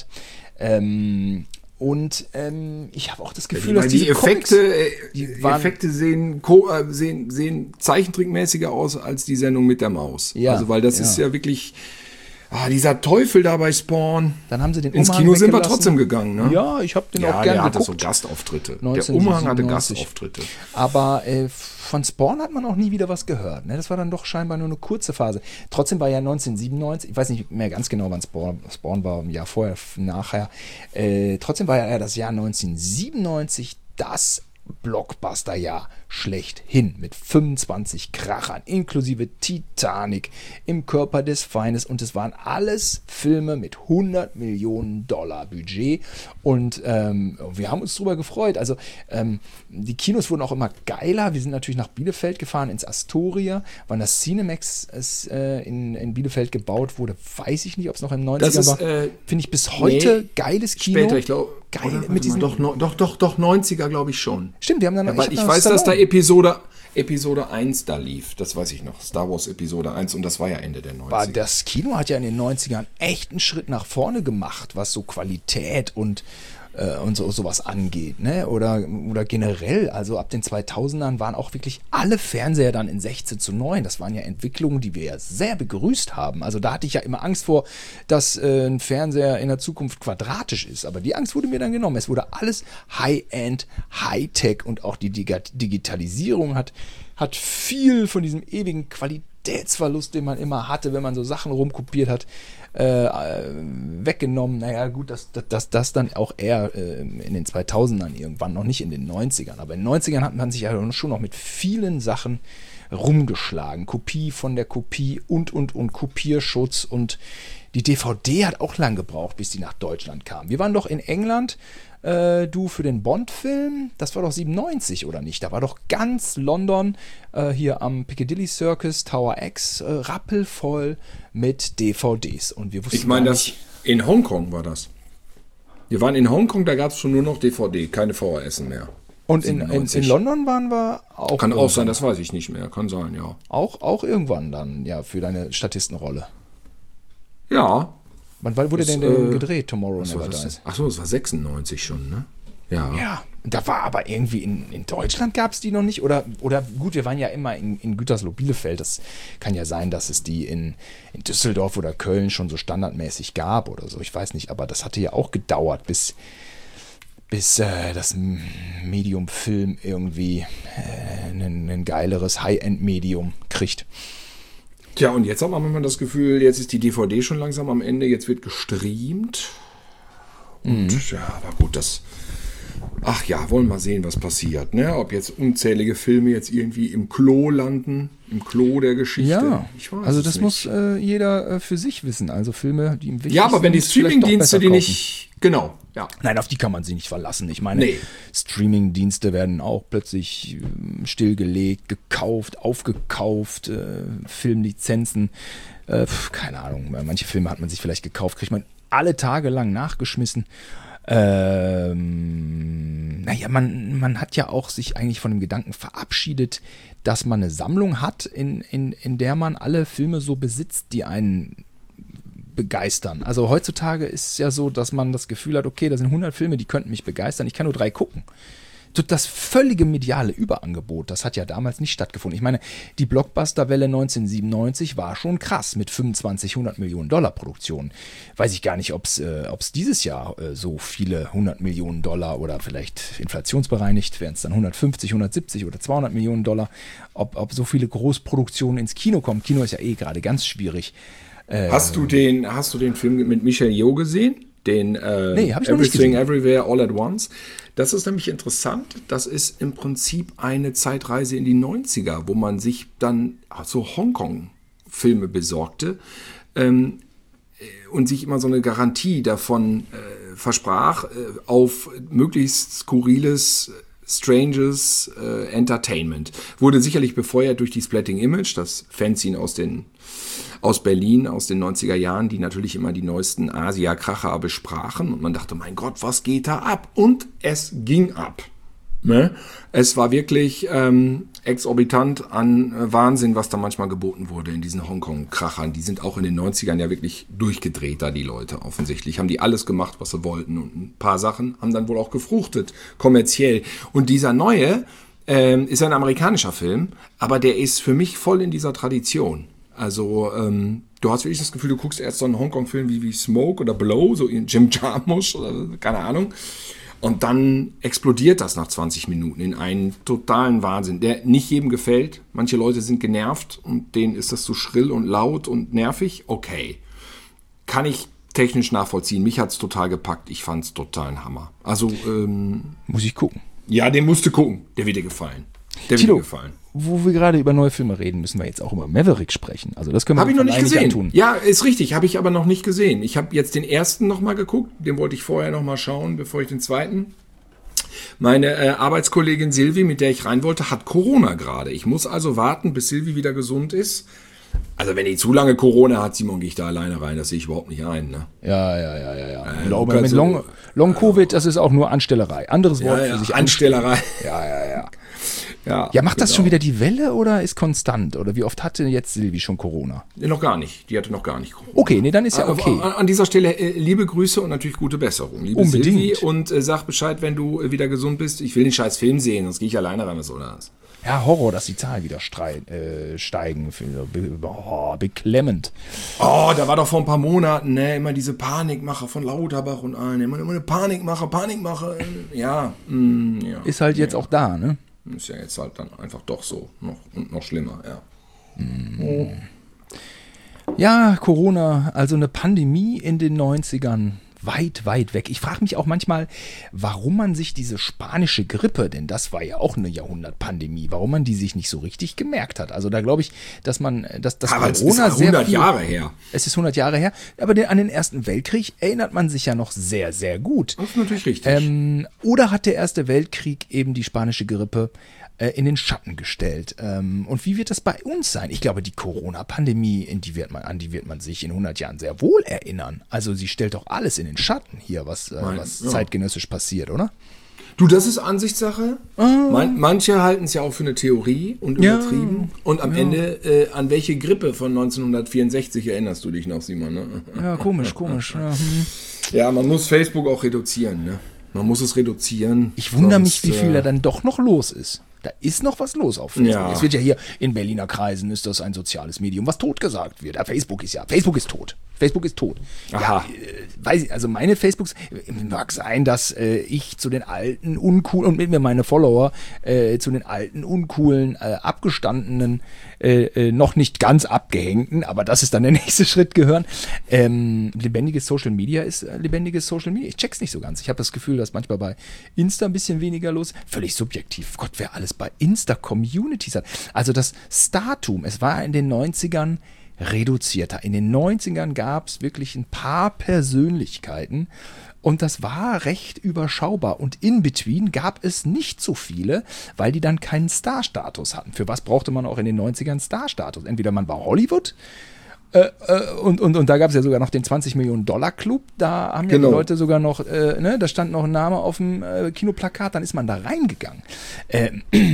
Ähm, Und ähm, ich habe auch das Gefühl, Ja, dass die, diese Effekte, Comics, die die waren- Effekte sehen, ko- äh, sehen, sehen zeichentrickmäßiger aus als die Sendung mit der Maus. Ja, also weil das ja. ist ja wirklich, ah, dieser Teufel da bei Spawn. Dann haben sie den Ins Umhang Kino sind wir weggelassen. trotzdem gegangen, ne? Ja, ich habe den Ja, auch gern der hatte so geguckt. Gastauftritte. Der Umhang hatte neunzehnhundertsiebenundneunzig. Gastauftritte. Aber äh, von Spawn hat man auch nie wieder was gehört. Ne? Das war dann doch scheinbar nur eine kurze Phase. Trotzdem war ja neunzehnhundertsiebenundneunzig, ich weiß nicht mehr ganz genau, wann Spawn, Spawn war, ein Jahr vorher, nachher. Äh, trotzdem war ja das Jahr neunzehnhundertsiebenundneunzig das Blockbuster-Jahr schlechthin mit fünfundzwanzig Krachern, inklusive Titanic, Im Körper des Feindes, und es waren alles Filme mit hundert Millionen Dollar Budget und ähm, wir haben uns drüber gefreut. Also ähm, die Kinos wurden auch immer geiler. Wir sind natürlich nach Bielefeld gefahren, ins Astoria. Wann das Cinemax es, äh, in, in Bielefeld gebaut wurde, weiß ich nicht, ob es noch im neunziger Das ist, war. äh, Finde ich bis heute nee, geiles Kino. Später, ich glaube. Geil, mit diesen- doch, no- doch, doch, doch, neunziger glaube ich schon. Stimmt, wir haben dann Ja, noch- weil hab ich dann weiß, dass da Stallone. Episode, Episode eins da lief. Das weiß ich noch. Star Wars Episode eins und das war ja Ende der neunziger. war das Kino hat ja in den neunzigern echt einen Schritt nach vorne gemacht, was so Qualität und, äh, und so, sowas angeht, ne? Oder, oder generell, also ab den zweitausendern waren auch wirklich alle Fernseher dann in sechzehn zu neun. Das waren ja Entwicklungen, die wir ja sehr begrüßt haben. Also da hatte ich ja immer Angst vor, dass äh, ein Fernseher in der Zukunft quadratisch ist. Aber die Angst wurde mir dann genommen. Es wurde alles High-End, High-Tech und auch die Dig- Digitalisierung hat, hat viel von diesem ewigen Qualitätsverlust, den man immer hatte, wenn man so Sachen rumkopiert hat, äh, äh, weggenommen. Naja, gut, dass das, das, das dann auch eher äh, in den zweitausendern irgendwann, noch nicht in den neunzigern. Aber in den neunzigern hat man sich ja schon noch mit vielen Sachen rumgeschlagen. Kopie von der Kopie und, und, und Kopierschutz, und die D V D hat auch lang gebraucht, bis die nach Deutschland kam. Wir waren doch in England, äh, du für den Bond-Film, das war doch siebenundneunzig oder nicht? Da war doch ganz London äh, hier am Piccadilly Circus, Tower X, äh, rappelvoll mit D V Ds. Und wir wussten Ich meine, gar das nicht, in Hongkong war das. Wir waren in Hongkong, da gab es schon nur noch D V D, keine V H S mehr. Und in, in, in London waren wir auch. Kann auch sein, das weiß ich nicht mehr. Kann sein, ja. Auch, auch irgendwann dann, ja, für deine Statistenrolle. Ja. Wann wurde das, denn denn äh, gedreht, Tomorrow Never das, Dies? Ach so, das war sechsundneunzig schon, ne? Ja. Ja, da war aber irgendwie in, in Deutschland gab es die noch nicht. Oder, oder gut, wir waren ja immer in, in Gütersloh-Bielefeld. Das kann ja sein, dass es die in, in Düsseldorf oder Köln schon so standardmäßig gab oder so. Ich weiß nicht, aber das hatte ja auch gedauert, bis, bis äh, das Medium-Film irgendwie äh, ein, ein geileres High-End-Medium kriegt. Tja, und jetzt haben wir manchmal das Gefühl, jetzt ist die D V D schon langsam am Ende, jetzt wird gestreamt. Und mhm. ja, aber gut, das... Ach ja, wollen wir mal sehen, was passiert, ne? Ob jetzt unzählige Filme jetzt irgendwie im Klo landen, im Klo der Geschichte. Ja, ich weiß also das nicht. muss äh, jeder äh, für sich wissen. Also Filme, die im wichtigsten Ja, aber wenn die Streamingdienste die kaufen. nicht... Genau, ja. Nein, auf die kann man sich nicht verlassen. Ich meine, Nee. Streamingdienste werden auch plötzlich äh, stillgelegt, gekauft, aufgekauft, äh, Filmlizenzen. Äh, pf, keine Ahnung, manche Filme hat man sich vielleicht gekauft, kriegt man alle Tage lang nachgeschmissen. Ähm, naja, man, man hat ja auch sich eigentlich von dem Gedanken verabschiedet, dass man eine Sammlung hat, in, in, in der man alle Filme so besitzt, die einen begeistern. Also heutzutage ist es ja so, dass man das Gefühl hat, okay, da sind hundert Filme, die könnten mich begeistern, ich kann nur drei gucken. Das völlige mediale Überangebot, das hat ja damals nicht stattgefunden. Ich meine, die Blockbusterwelle neunzehnhundertsiebenundneunzig war schon krass mit fünfundzwanzig, hundert Millionen Dollar Produktionen. Weiß ich gar nicht, ob es äh, ob's dieses Jahr äh, so viele hundert Millionen Dollar oder vielleicht inflationsbereinigt, wären es dann hundertfünfzig, hundertsiebzig oder zweihundert Millionen Dollar, ob, ob so viele Großproduktionen ins Kino kommen. Kino ist ja eh gerade ganz schwierig. Äh, Hast du den, hast du den Film mit Michelle Yeoh gesehen? Den äh, Nee, hab ich noch nicht Everything gesehen. Everywhere All at Once. Das ist nämlich interessant. Das ist im Prinzip eine Zeitreise in die neunziger, wo man sich dann so Hongkong-Filme besorgte ähm, und sich immer so eine Garantie davon äh, versprach, äh, auf möglichst skurriles, stranges äh, Entertainment. Wurde sicherlich befeuert durch die Splatting Image, das Fanzine aus den aus Berlin aus den neunziger Jahren, die natürlich immer die neuesten Asia-Kracher besprachen. Und man dachte, mein Gott, was geht da ab? Und es ging ab. Ne? Es war wirklich ähm, exorbitant an äh, Wahnsinn, was da manchmal geboten wurde in diesen Hongkong-Krachern. Die sind auch in den neunzigern ja wirklich durchgedreht, da die Leute offensichtlich. Haben die alles gemacht, was sie wollten. Und ein paar Sachen haben dann wohl auch gefruchtet, kommerziell. Und dieser neue ähm, ist ein amerikanischer Film, aber der ist für mich voll in dieser Tradition. Also, ähm, du hast wirklich das Gefühl, du guckst erst so einen Hongkong-Film wie, wie Smoke oder Blow, so in Jim Jarmusch oder keine Ahnung. Und dann explodiert das nach zwanzig Minuten in einen totalen Wahnsinn, der nicht jedem gefällt. Manche Leute sind genervt und denen ist das zu schrill und laut und nervig. Okay. Kann ich technisch nachvollziehen. Mich hat's total gepackt. Ich fand's total ein Hammer. Also, ähm, muss ich gucken. Ja, den musst du gucken. Der wird dir gefallen. Der Tilo, wird dir gefallen. Wo wir gerade über neue Filme reden, müssen wir jetzt auch über Maverick sprechen. Also das können wir Habe ich noch nicht gesehen. antun. Ja, ist richtig. Habe ich aber noch nicht gesehen. Ich habe jetzt den ersten noch mal geguckt. Den wollte ich vorher noch mal schauen, bevor ich den zweiten. Meine äh, Arbeitskollegin Silvi, mit der ich rein wollte, hat Corona gerade. Ich muss also warten, bis Silvi wieder gesund ist. Also wenn die zu lange Corona hat, Simon, gehe ich da alleine rein. Das sehe ich überhaupt nicht ein. Ne? Ja, ja, ja, ja. ja. Äh, Ich glaube, du mit kannst Long, Long Covid, das ist auch nur Anstellerei. Anderes Wort Ja, für ja, sich. Anstellerei. Ja, ja, ja. Ja, Ja, macht das genau. schon wieder die Welle oder ist konstant? Oder wie oft hatte jetzt Silvi schon Corona? Nee, noch gar nicht. Die hatte noch gar nicht Corona. Okay, nee, dann ist ja okay. An, an dieser Stelle äh, liebe Grüße und natürlich gute Besserung. Liebe Unbedingt. Silvi, und äh, sag Bescheid, wenn du äh, wieder gesund bist. Ich will den scheiß Film sehen, sonst gehe ich alleine ran, was oder was. Ja, Horror, dass die Zahlen wieder strei- äh, steigen. Oh, beklemmend. Oh, da war doch vor ein paar Monaten, ne, immer diese Panikmacher von Lauterbach und allen. Immer, immer eine Panikmacher, Panikmacher. äh, Ja, mh, ja. Ist halt jetzt auch da, ne? Ist ja jetzt halt dann einfach doch so. Noch, und noch schlimmer, ja. Oh. Ja, Corona, also eine Pandemie in den neunzigern. Weit, weit weg. Ich frage mich auch manchmal, warum man sich diese spanische Grippe, denn das war ja auch eine Jahrhundertpandemie, warum man die sich nicht so richtig gemerkt hat. Also da glaube ich, dass man, dass das Aber es Corona ist sehr hundert viel, Jahre her. Es ist hundert Jahre her, aber den, an den Ersten Weltkrieg erinnert man sich ja noch sehr, sehr gut. Das ist natürlich richtig. Ähm, oder hat der Erste Weltkrieg eben die spanische Grippe äh, in den Schatten gestellt? Ähm, und wie wird das bei uns sein? Ich glaube, die Corona-Pandemie, in die wird man, an die wird man sich in hundert Jahren sehr wohl erinnern. Also sie stellt doch alles in den Schatten hier, was, äh, Mein, was ja. zeitgenössisch passiert, oder? Du, das ist Ansichtssache. Ah. Man, manche halten es ja auch für eine Theorie und übertrieben. Ja. Und am ja. Ende, äh, an welche Grippe von neunzehnhundertvierundsechzig erinnerst du dich noch, Simon? Ne? Ja, komisch, komisch. Ja, hm. ja, man muss Facebook auch reduzieren. Ne? Man muss es reduzieren. Ich wundere mich, wie viel da dann doch noch los ist. Da ist noch was los auf Facebook. Ja. Es wird ja hier in Berliner Kreisen ist das ein soziales Medium, was totgesagt wird. Ja, Facebook ist ja, Facebook ist tot. Facebook ist tot. Aha. Ja, äh, weiß ich, also meine Facebooks, mag sein, dass äh, ich zu den alten, uncoolen, und mit mir meine Follower, äh, zu den alten, uncoolen, äh, abgestandenen, äh, äh, noch nicht ganz abgehängten, aber das ist dann der nächste Schritt gehören. Ähm, lebendiges Social Media ist äh, lebendiges Social Media. Ich check's nicht so ganz. Ich habe das Gefühl, dass manchmal bei Insta ein bisschen weniger los. Völlig subjektiv. Gott, wer alles bei Insta-Communities hat. Also das Startum, es war in den neunzigern reduzierter. In den neunzigern gab es wirklich ein paar Persönlichkeiten und das war recht überschaubar. Und in between gab es nicht so viele, weil die dann keinen Star-Status hatten. Für was brauchte man auch in den neunzigern Star-Status? Entweder man war Hollywood, Äh, äh, und, und, und da gab es ja sogar noch den zwanzig Millionen Dollar Club, da haben ja genau. die Leute sogar noch, äh, ne, da stand noch ein Name auf dem äh, Kinoplakat, dann ist man da reingegangen. Äh,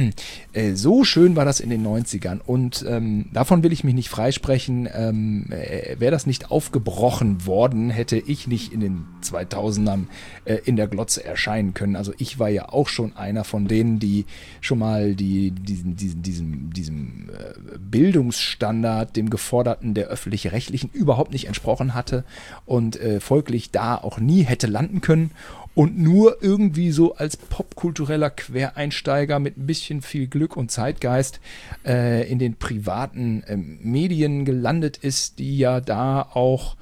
äh, so schön war das in den neunzigern und ähm, davon will ich mich nicht freisprechen. Ähm, äh, wäre das nicht aufgebrochen worden, hätte ich nicht in den zweitausendern äh, in der Glotze erscheinen können. Also ich war ja auch schon einer von denen, die schon mal die, diesen, diesen, diesem, diesem äh, Bildungsstandard, dem geforderten der Öffentlichkeit öffentlich-rechtlichen überhaupt nicht entsprochen hatte und äh, folglich da auch nie hätte landen können und nur irgendwie so als popkultureller Quereinsteiger mit ein bisschen viel Glück und Zeitgeist äh, in den privaten äh, Medien gelandet ist, die ja da auch,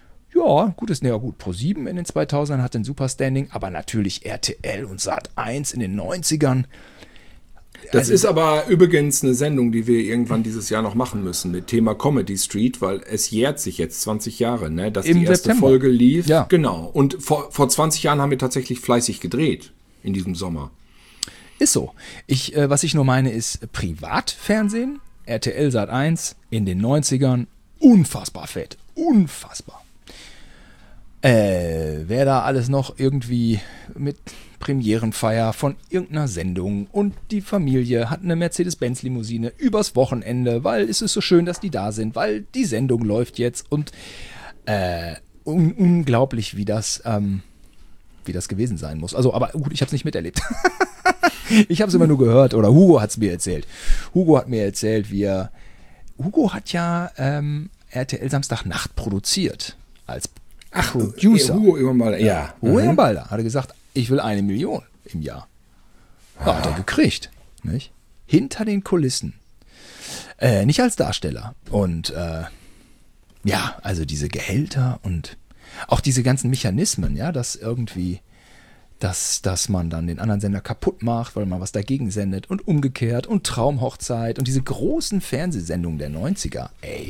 ja, gut ist, ja gut, ProSieben in den zweitausendern hat ein super Standing, aber natürlich R T L und Sat eins in den neunzigern. Das also, ist aber übrigens eine Sendung, die wir irgendwann dieses Jahr noch machen müssen mit Thema Comedy Street, weil es jährt sich jetzt zwanzig Jahre, ne, dass die erste September. Folge lief. Ja. Genau. Und vor, vor zwanzig Jahren haben wir tatsächlich fleißig gedreht in diesem Sommer. Ist so. Ich, äh, was ich nur meine, ist Privatfernsehen, R T L Sat eins in den neunzigern, unfassbar fett. Unfassbar. Äh, wer da alles noch irgendwie mit Premierenfeier von irgendeiner Sendung und die Familie hat eine Mercedes-Benz-Limousine übers Wochenende, weil es ist so schön, dass die da sind, weil die Sendung läuft jetzt und äh, un- unglaublich, wie das, ähm, wie das gewesen sein muss. Also, aber gut, ich habe es nicht miterlebt. Ich habe es immer nur gehört oder Hugo hat es mir erzählt. Hugo hat mir erzählt, wie er, Hugo hat ja ähm, R T L Samstagnacht produziert als Ach, Producer. Hugo Ehrenbalder, ja. Hugo Ehrenbalder hatte gesagt, ich will eine Million im Jahr. Ja, hat er gekriegt. Nicht? Hinter den Kulissen. Äh, nicht als Darsteller. Und äh, ja, also diese Gehälter und auch diese ganzen Mechanismen, ja, dass irgendwie, dass, dass man dann den anderen Sender kaputt macht, weil man was dagegen sendet und umgekehrt und Traumhochzeit und diese großen Fernsehsendungen der neunziger, ey,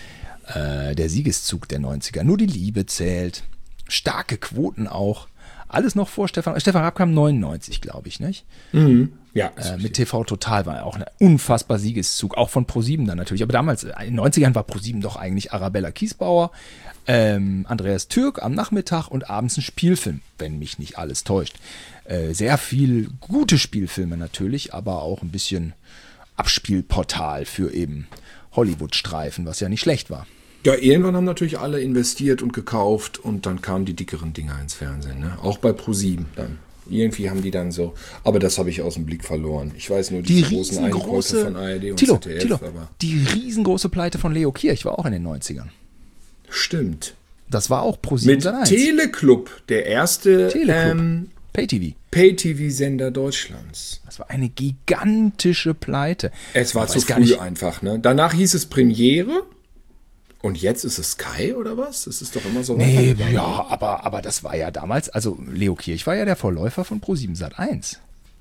äh, der Siegeszug der neunziger, nur die Liebe zählt, starke Quoten auch. Alles noch vor Stefan. Stefan Raab kam neunundneunzig, glaube ich, nicht? Mhm. Ja. Äh, mit T V Total war auch ein unfassbar Siegeszug. Auch von ProSieben dann natürlich. Aber damals, in den neunzigern war ProSieben doch eigentlich Arabella Kiesbauer, ähm, Andreas Türk am Nachmittag und abends ein Spielfilm, wenn mich nicht alles täuscht. Äh, sehr viel gute Spielfilme natürlich, aber auch ein bisschen Abspielportal für eben Hollywood-Streifen, was ja nicht schlecht war. Ja, irgendwann haben natürlich alle investiert und gekauft und dann kamen die dickeren Dinger ins Fernsehen, ne? Auch bei ProSieben dann. Irgendwie haben die dann so, aber das habe ich aus dem Blick verloren. Ich weiß nur, die großen Einkäufe von A R D und Tilo, Z D F. Tilo, aber die riesengroße Pleite von Leo Kirch war auch in den neunzigern. Stimmt. Das war auch ProSieben Mit Sat eins. Teleclub, der erste Teleclub. Ähm, Pay-T V. Pay-T V-Sender Deutschlands. Das war eine gigantische Pleite. Es war Ich zu weiß gar früh nicht- einfach, ne? Danach hieß es Premiere. Und jetzt ist es Sky oder was? Das ist doch immer so. Nee, weitergegangen. ja, aber, aber das war ja damals, also Leo Kirch war ja der Vorläufer von ProSieben Sat eins.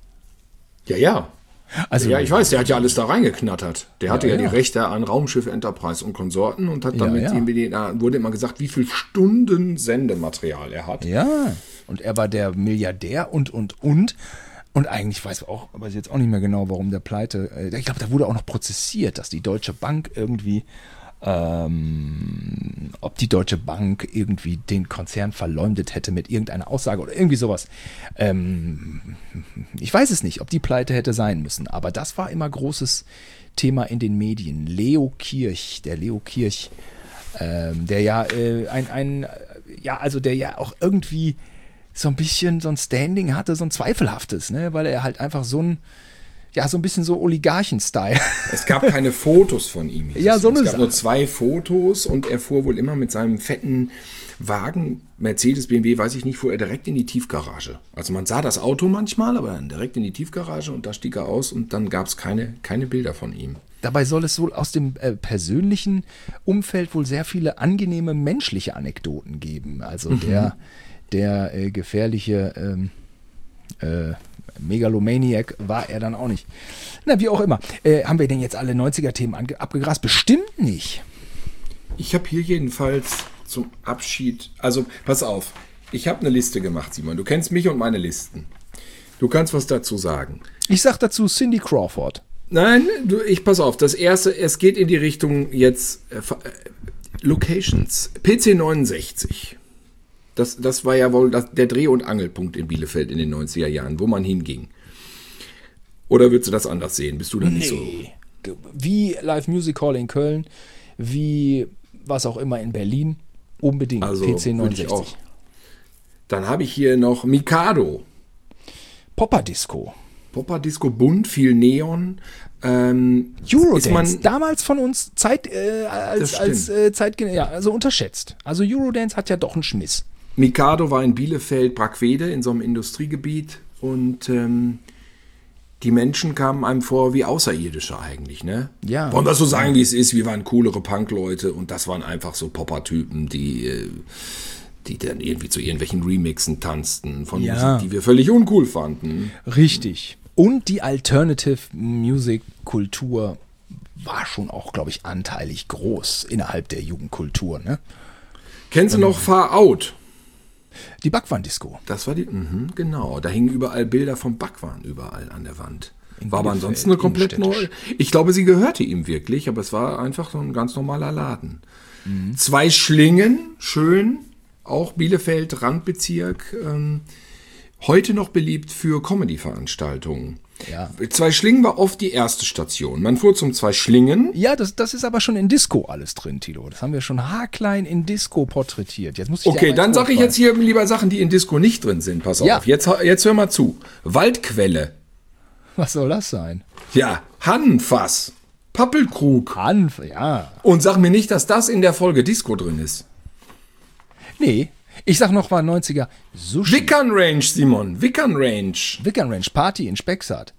Ja, ja. Also, Ja, ich weiß, der hat ja alles da reingeknattert. Der hatte ja, Ja, die ja. Rechte an Raumschiff Enterprise und Konsorten und hat Ja, damit ja. irgendwie, da wurde immer gesagt, wie viel Stunden Sendematerial er hat. Ja, und er war der Milliardär und, und, und. Und eigentlich weiß ich auch, weiß ich jetzt auch nicht mehr genau, warum der Pleite, äh, ich glaube, da wurde auch noch prozessiert, dass die Deutsche Bank irgendwie ähm, ob die Deutsche Bank irgendwie den Konzern verleumdet hätte mit irgendeiner Aussage oder irgendwie sowas. Ähm, ich weiß es nicht, ob die Pleite hätte sein müssen, aber das war immer großes Thema in den Medien. Leo Kirch, der Leo Kirch, ähm, der ja äh, ein, ein, ja, also der ja auch irgendwie so ein bisschen so ein Standing hatte, so ein zweifelhaftes, ne, weil er halt einfach so ein Ja, so ein bisschen so Oligarchen-Style. Es gab keine Fotos von ihm. Ja, so eine Es gab Sache. nur zwei Fotos und er fuhr wohl immer mit seinem fetten Wagen, Mercedes, B M W, weiß ich nicht, fuhr er direkt in die Tiefgarage. Also man sah das Auto manchmal, aber dann direkt in die Tiefgarage und da stieg er aus und dann gab es keine, keine Bilder von ihm. Dabei soll es wohl aus dem äh, persönlichen Umfeld wohl sehr viele angenehme menschliche Anekdoten geben. Also mhm. der, der äh, gefährliche ähm, äh, Megalomaniac war er dann auch nicht. Na, wie auch immer. Äh, haben wir denn jetzt alle neunziger-Themen abgegrast? Bestimmt nicht. Ich habe hier jedenfalls zum Abschied, also pass auf, ich habe eine Liste gemacht, Simon. Du kennst mich und meine Listen. Du kannst was dazu sagen. Ich sag dazu Cindy Crawford. Nein, du, ich pass auf. Das erste, es geht in die Richtung jetzt äh, Locations. P C neunundsechzig. Das, das war ja wohl das, der Dreh- und Angelpunkt in Bielefeld in den neunziger Jahren, wo man hinging. Oder würdest du das anders sehen? Bist du da nicht nee. so? Wie Live Music Hall in Köln, wie was auch immer in Berlin. Unbedingt also, P C neunundsechzig. Auch. Dann habe ich hier noch Mikado. Popperdisco. Popperdisco, bunt, viel Neon. Ähm, Eurodance, damals von uns Zeit, äh, als, als äh, Zeitgenosse, ja, also unterschätzt. Also Eurodance hat ja doch einen Schmiss. Mikado war in Bielefeld, Brackwede, in so einem Industriegebiet und ähm, die Menschen kamen einem vor wie Außerirdische eigentlich, ne? Ja. Wollen wir so sagen, wie es ist, wir waren coolere Punk-Leute und das waren einfach so Popper-Typen, die, äh, die dann irgendwie zu irgendwelchen Remixen tanzten von ja. Musik, die wir völlig uncool fanden. Richtig. Und die Alternative Music Kultur war schon auch, glaube ich, anteilig groß innerhalb der Jugendkultur, ne? Kennst du noch Far Out? Die Backwand-Disco. Das war die, mh, genau. Da hingen überall Bilder vom Backwaren überall an der Wand. In war aber Bielefeld, ansonsten eine komplett neue. Ich glaube, sie gehörte ihm wirklich, aber es war einfach so ein ganz normaler Laden. Mhm. Zwei Schlingen, schön, auch Bielefeld, Randbezirk. Ähm, heute noch beliebt für Comedy-Veranstaltungen. Ja. Zwei Schlingen war oft die erste Station. Man fuhr zum Zwei Schlingen. Ja, das, das ist aber schon in Disco alles drin, Tilo. Das haben wir schon haarklein in Disco porträtiert. Jetzt muss ich okay, dann sage ich jetzt hier lieber Sachen, die in Disco nicht drin sind. Pass ja. auf, jetzt, jetzt hör mal zu. Waldquelle. Was soll das sein? Ja, Hannenfass. Pappelkrug. Hanf, ja. Und sag mir nicht, dass das in der Folge Disco drin ist. Nee. Ich sag noch mal neunziger Sushi. Wickern Range, Simon. Wickern Range. Wickern Range, Party in Spexart.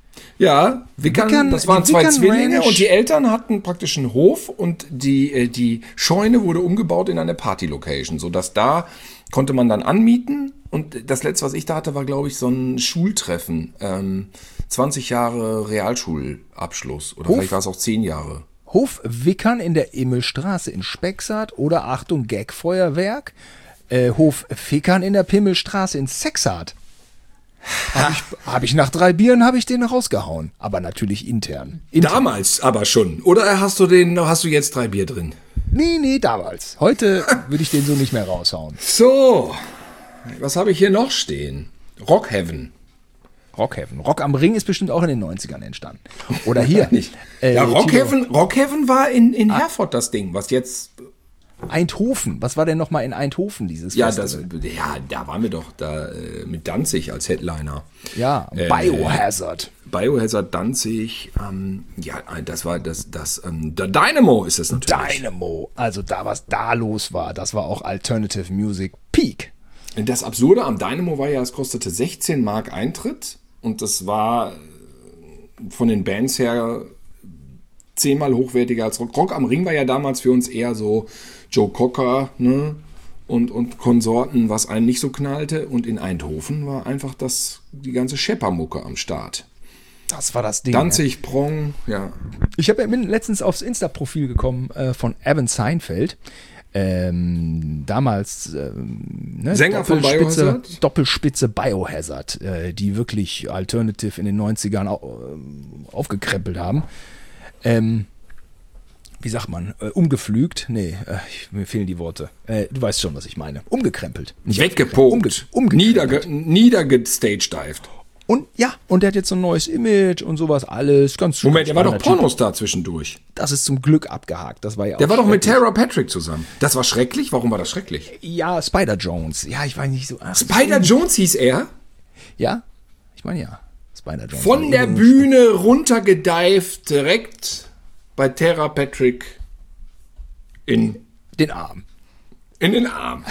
Ja, Wickern, Wickern, das waren zwei Wickern Zwillinge Range. Und die Eltern hatten praktisch einen Hof und die, äh, die Scheune wurde umgebaut in eine Party-Location, sodass da konnte man dann anmieten und das letzte, was ich da hatte, war glaube ich so ein Schultreffen. Ähm, zwanzig Jahre Realschulabschluss oder Hof? vielleicht war es auch zehn Jahre. Hof Wickern in der Immelstraße in Spexart oder Achtung Gagfeuerwerk. Äh, Hof Fickern in der Pimmelstraße in Sexart. Habe ich, hab ich nach drei Bieren habe ich den rausgehauen, aber natürlich intern. intern. Damals aber schon. Oder hast du den, hast du jetzt drei Bier drin? Nee, nee, damals. Heute würde ich den so nicht mehr raushauen. So, was habe ich hier noch stehen? Rockheaven. Rockheaven. Rock am Ring ist bestimmt auch in den neunzigern entstanden. Oder hier. Nicht. Äh, ja, Rockheaven, Rockheaven war in, in Herford das Ding, was jetzt... Eindhoven. Was war denn noch mal in Eindhoven, dieses Ja, das, Festival? ja, da waren wir doch da äh, mit Danzig als Headliner. Ja, Äh, Biohazard. Biohazard, Danzig, ähm, ja, das war das, das, ähm, der Dynamo ist es natürlich. Dynamo. Also da, was da los war, das war auch Alternative Music Peak. Das Absurde am Dynamo war ja, es kostete sechzehn Mark Eintritt und das war von den Bands her zehnmal hochwertiger als Rock. Rock am Ring war ja damals für uns eher so Joe Cocker, ne? Und, und Konsorten, was einen nicht so knallte. Und in Eindhoven war einfach das, die ganze Scheppermucke am Start. Das war das Ding. Danzig, Prong, ja. Ich hab, bin letztens aufs Insta-Profil gekommen äh, von Evan Seinfeld. Ähm, damals ähm, ne, Sänger von Doppelspitze, Biohazard? Doppelspitze Biohazard, äh, die wirklich Alternative in den neunzigern au, äh, aufgekrempelt haben. Ähm, wie sagt man, äh, umgepflügt? Nee, äh, ich, mir fehlen die Worte. Äh, du weißt schon, was ich meine. Umgekrempelt. Nicht weggepokt. Umge umgekrempelt. Niederge niedergestagedived. Und ja, und der hat jetzt so ein neues Image und sowas alles. Ganz Moment, der war doch Pornostar zwischendurch. Das ist zum Glück abgehakt. Das war ja auch der war doch mit Tara Patrick zusammen. Das war schrecklich? Warum war das schrecklich? Ja, Spider-Jones. Ja, ich weiß nicht so. Spider-Jones hieß er? Ja, ich meine ja. Spider-Jones. Von der Bühne runtergedived, direkt bei Tara Patrick in den Arm. In den Arm.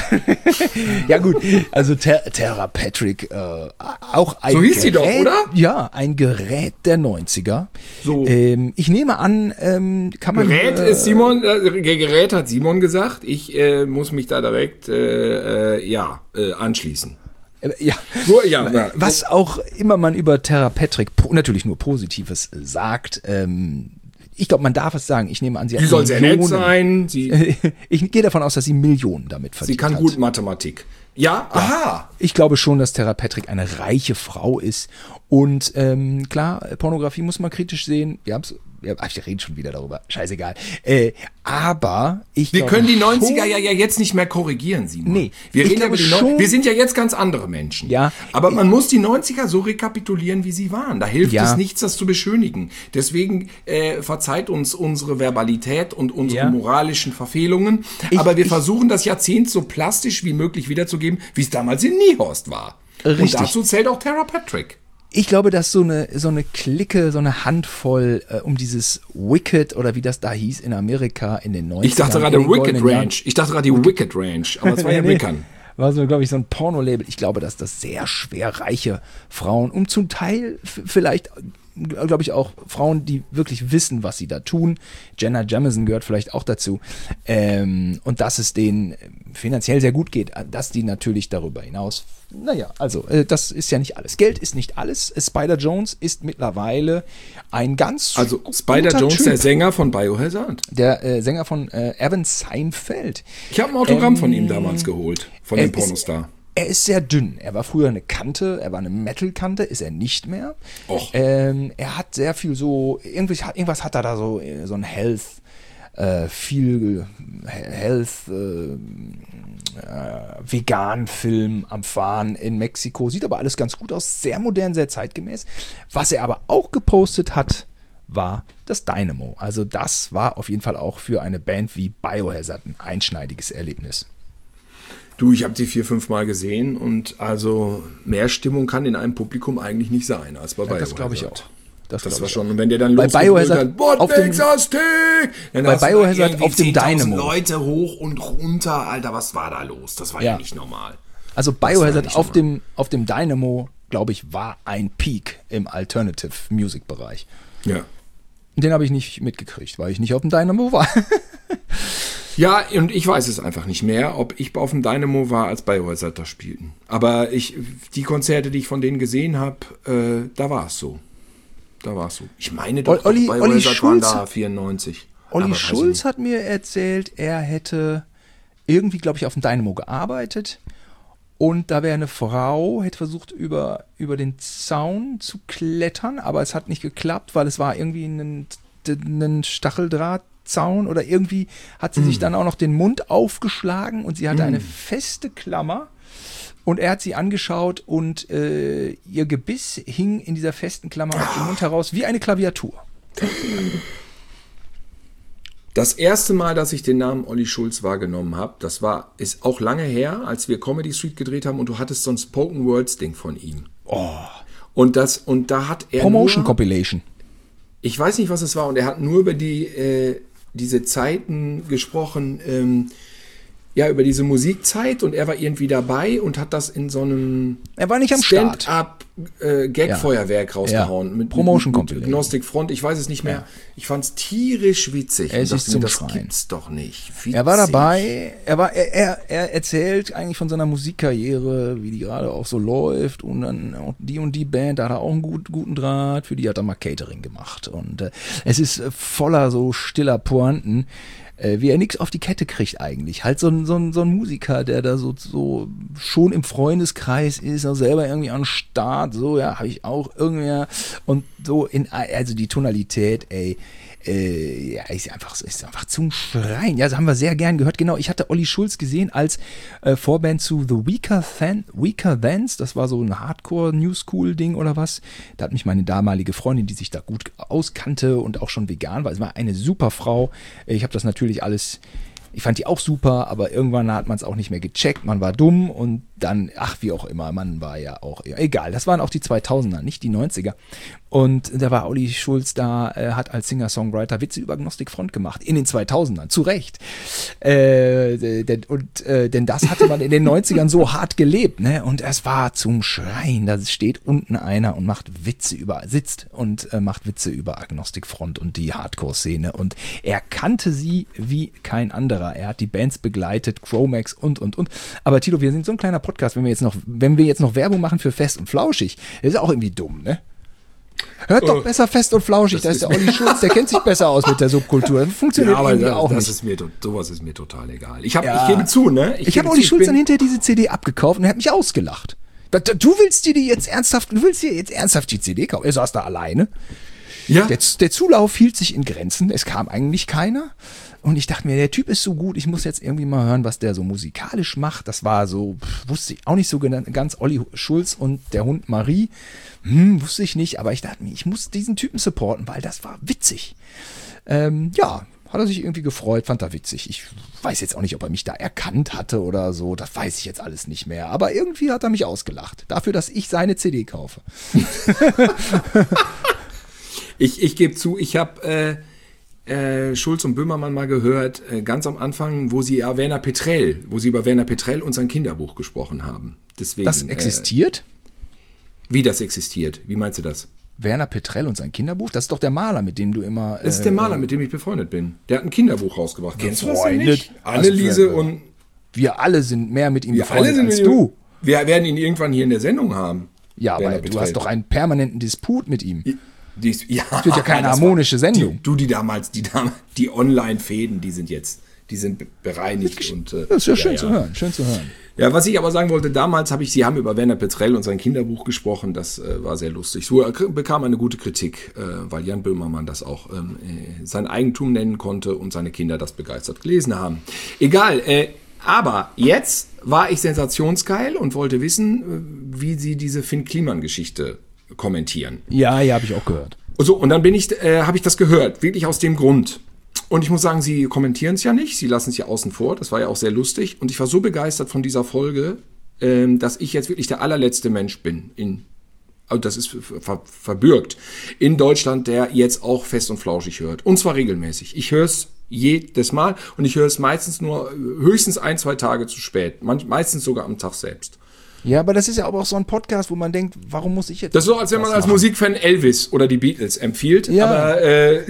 Ja gut, also Ter Tara Patrick, äh, auch ein So hieß Gerät, sie doch, oder? Ja, ein Gerät der neunziger. So. Ähm, ich nehme an, ähm, kann man... Gerät äh, ist Simon, äh, Gerät hat Simon gesagt. Ich äh, muss mich da direkt, äh, äh, ja, äh, anschließen. Ja. So, ja, ja. Was auch immer man über Tara Patrick natürlich nur Positives sagt, ähm, ich glaube, man darf es sagen. Ich nehme an, sie hat Die soll sehr nett sein. Sie ich gehe davon aus, dass sie Millionen damit verdient hat. Sie kann gut Mathematik. Ja, aha. Ja, ich glaube schon, dass Tara Patrick eine reiche Frau ist. Und ähm, klar, Pornografie muss man kritisch sehen. Wir haben es. Ja, ich rede schon wieder darüber. Scheißegal. Äh, aber ich Wir glaube können die neunziger ja, ja jetzt nicht mehr korrigieren, Simon. Nee, wir, ich reden ja über die schon, wir sind ja jetzt ganz andere Menschen. Ja, aber man muss die neunziger so rekapitulieren, wie sie waren. Da hilft ja. es nichts, das zu beschönigen. Deswegen äh, verzeiht uns unsere Verbalität und unsere ja. moralischen Verfehlungen. Ich, aber wir ich, versuchen das Jahrzehnt so plastisch wie möglich wiederzugeben, wie es damals in Niehorst war. Richtig. Und dazu zählt auch Tara Patrick. Ich glaube, dass so eine, so eine Clique, so eine Handvoll äh, um dieses Wicked oder wie das da hieß in Amerika in den neunzigern. Ich dachte gerade Wicked Ranch. Ich dachte gerade die Wicked Ranch. Aber es war ja nee, Wickern. War so, glaube ich, so ein Porno-Label. Ich glaube, dass das sehr schwer reiche Frauen und zum Teil vielleicht, glaube ich, auch Frauen, die wirklich wissen, was sie da tun. Jenna Jameson gehört vielleicht auch dazu. Ähm, und dass es denen finanziell sehr gut geht, dass die natürlich darüber hinaus, naja, also äh, das ist ja nicht alles. Geld ist nicht alles. Spider-Jones ist mittlerweile ein ganz Also Spider-Jones, der Sänger von Biohazard. Der äh, Sänger von äh, Evan Seinfeld. Ich habe ein Autogramm ähm, von ihm damals geholt, von dem Pornostar. Er ist sehr dünn. Er war früher eine Kante, er war eine Metal-Kante, ist er nicht mehr. Och. Ähm, er hat sehr viel so, irgendwas, irgendwas hat er da so, so ein Health, äh, viel Health, äh, äh, Vegan-Film am Fahren in Mexiko. Sieht aber alles ganz gut aus, sehr modern, sehr zeitgemäß. Was er aber auch gepostet hat, war das Dynamo. Also das war auf jeden Fall auch für eine Band wie Biohazard ein einschneidiges Erlebnis. Du, ich habe sie vier, fünf Mal gesehen und also mehr Stimmung kann in einem Publikum eigentlich nicht sein als bei ja, Biohazard. Das glaube ich auch. Das, das war ich schon, und wenn der dann bei Biohazard What auf dem, dann bei Biohazard auf dem Dynamo. Leute hoch und runter, Alter, was war da los? Das war ja, ja nicht normal. Also Biohazard auf dem, auf dem Dynamo, glaube ich, war ein Peak im Alternative Music Bereich. Ja. Den habe ich nicht mitgekriegt, weil ich nicht auf dem Dynamo war. Ja, und ich weiß es einfach nicht mehr, ob ich auf dem Dynamo war, als Biohazard da spielten. Aber ich, die Konzerte, die ich von denen gesehen habe, äh, da war es so. Da war es so. Ich meine doch, Olli, Biohazard Olli Schulz, waren da vierundneunzig. Olli Schulz hat mir erzählt, er hätte irgendwie, glaube ich, auf dem Dynamo gearbeitet. Und da wäre eine Frau, hätte versucht, über, über den Zaun zu klettern, aber es hat nicht geklappt, weil es war irgendwie ein, ein Stacheldrahtzaun oder irgendwie hat sie mm. sich dann auch noch den Mund aufgeschlagen und sie hatte mm. eine feste Klammer und er hat sie angeschaut und äh, ihr Gebiss hing in dieser festen Klammer aus dem Mund heraus wie eine Klaviatur. Das erste Mal, dass ich den Namen Olli Schulz wahrgenommen habe, das war, ist auch lange her, als wir Comedy Street gedreht haben und du hattest so ein Spoken Words Ding von ihm. Oh. Und das, und da hat er Promotion nur, Compilation. Ich weiß nicht, was es war, und er hat nur über die, äh, diese Zeiten gesprochen, ähm, ja, über diese Musikzeit, und er war irgendwie dabei und hat das in so einem er war nicht am Start. Stand-up äh, Gag-Feuerwerk ja. rausgehauen. Ja. Mit, Promotion mit, Compilation. Mit Gnostic Front, ich weiß es nicht mehr. Ja. Ich fand es tierisch witzig. Es ist zum das Schreien. Gibt's doch nicht. Witzig. Er war dabei, er, war, er, er, er erzählt eigentlich von seiner Musikkarriere, wie die gerade auch so läuft, und dann auch die und die Band, da hat er auch einen gut, guten Draht, für die hat er mal Catering gemacht. Und äh, es ist voller so stiller Pointen, wie er nichts auf die Kette kriegt eigentlich. Halt so ein, so ein, so ein Musiker, der da so, so schon im Freundeskreis ist, auch selber irgendwie am Start, so, ja, habe ich auch irgendwer. Und so in, also die Tonalität, ey, Äh, ja, ist einfach, ist einfach zum Schreien. Ja, das haben wir sehr gern gehört. Genau, ich hatte Olli Schulz gesehen als äh, Vorband zu The Weaker, Than, Weaker Thans. Das war so ein Hardcore-New-School-Ding oder was. Da hat mich meine damalige Freundin, die sich da gut auskannte und auch schon vegan war. Es war eine super Frau. Ich habe das natürlich alles... Ich fand die auch super, aber irgendwann hat man es auch nicht mehr gecheckt. Man war dumm und dann, ach, wie auch immer, man war ja auch, egal. Das waren auch die zweitausender, nicht die neunziger. Und da war Olli Schulz da, äh, hat als Singer-Songwriter Witze über Agnostik-Front gemacht, in den zweitausendern, zu Recht. Äh, denn, und, äh, denn das hatte man in den neunzigern so hart gelebt, ne? Und es war zum Schreien. Da steht unten einer und macht Witze über, sitzt und äh, macht Witze über Agnostik-Front und die Hardcore-Szene. Und er kannte sie wie kein anderer. Er hat die Bands begleitet, Chromax und, und, und. Aber Tilo, wir sind so ein kleiner Podcast, wenn wir jetzt noch, wenn wir jetzt noch Werbung machen für Fest und Flauschig, das ist auch irgendwie dumm, ne? Hört doch oh, besser Fest und Flauschig, da ist der Olli Schulz, der kennt sich besser aus mit der Subkultur. Das funktioniert ja, aber irgendwie da, auch das nicht. Ist mir, sowas ist mir total egal. Ich, hab, ja. ich gebe zu, ne? Ich, ich habe Olli Schulz dann hinterher diese C D abgekauft und er hat mich ausgelacht. Du willst dir die jetzt ernsthaft, du willst dir jetzt ernsthaft die C D kaufen? Er saß da alleine. Ja. Der, der Zulauf hielt sich in Grenzen, es kam eigentlich keiner. Und ich dachte mir, der Typ ist so gut, ich muss jetzt irgendwie mal hören, was der so musikalisch macht. Das war so, wusste ich auch nicht so ganz, Olli Schulz und der Hund Marie, hm, wusste ich nicht, aber ich dachte mir, ich muss diesen Typen supporten, weil das war witzig. Ähm, ja, hat er sich irgendwie gefreut, fand er witzig. Ich weiß jetzt auch nicht, ob er mich da erkannt hatte oder so, das weiß ich jetzt alles nicht mehr. Aber irgendwie hat er mich ausgelacht, dafür, dass ich seine C D kaufe. ich ich gebe zu, ich habe... Äh Äh, Schulz und Böhmermann mal gehört, äh, ganz am Anfang, wo sie ja Werner Petrell, wo sie über Werner Petrell und sein Kinderbuch gesprochen haben. Deswegen, das existiert? Äh, wie das existiert? Wie meinst du das? Werner Petrell und sein Kinderbuch? Das ist doch der Maler, mit dem du immer... Das ist der Maler, äh, mit dem ich befreundet bin. Der hat ein Kinderbuch rausgebracht. Kennst du das denn nicht? Anneliese und... Wir alle sind mehr mit ihm wir befreundet alle sind als mit du. Wir werden ihn irgendwann hier in der Sendung haben. Ja, aber du hast doch einen permanenten Disput mit ihm. Ja. Die ist, ja, das wird ja keine harmonische war, Sendung. Die, du, die damals, die, die Online-Fäden, die sind jetzt, die sind bereinigt. Und, äh, das ist ja, ja schön ja. zu hören, schön zu hören. Ja, was ich aber sagen wollte, damals habe ich, sie haben über Werner Petrell und sein Kinderbuch gesprochen, das äh, war sehr lustig. So äh, bekam eine gute Kritik, äh, weil Jan Böhmermann das auch ähm, äh, sein Eigentum nennen konnte und seine Kinder das begeistert gelesen haben. Egal, äh, aber jetzt war ich sensationsgeil und wollte wissen, wie sie diese Finn-Kliman-Geschichte kommentieren. Ja, ja, habe ich auch gehört. So, und dann bin ich, äh, habe ich das gehört, wirklich aus dem Grund. Und ich muss sagen, sie kommentieren es ja nicht, sie lassen es ja außen vor, das war ja auch sehr lustig. Und ich war so begeistert von dieser Folge, ähm, dass ich jetzt wirklich der allerletzte Mensch bin, in, also das ist ver, verbürgt, in Deutschland, der jetzt auch Fest und Flauschig hört. Und zwar regelmäßig. Ich höre es jedes Mal und ich höre es meistens nur höchstens ein, zwei Tage zu spät, manch, meistens sogar am Tag selbst. Ja, aber das ist ja aber auch so ein Podcast, wo man denkt, warum muss ich jetzt... Das ist so, als wenn man als machen? Musikfan Elvis oder die Beatles empfiehlt. Ja. Aber, äh,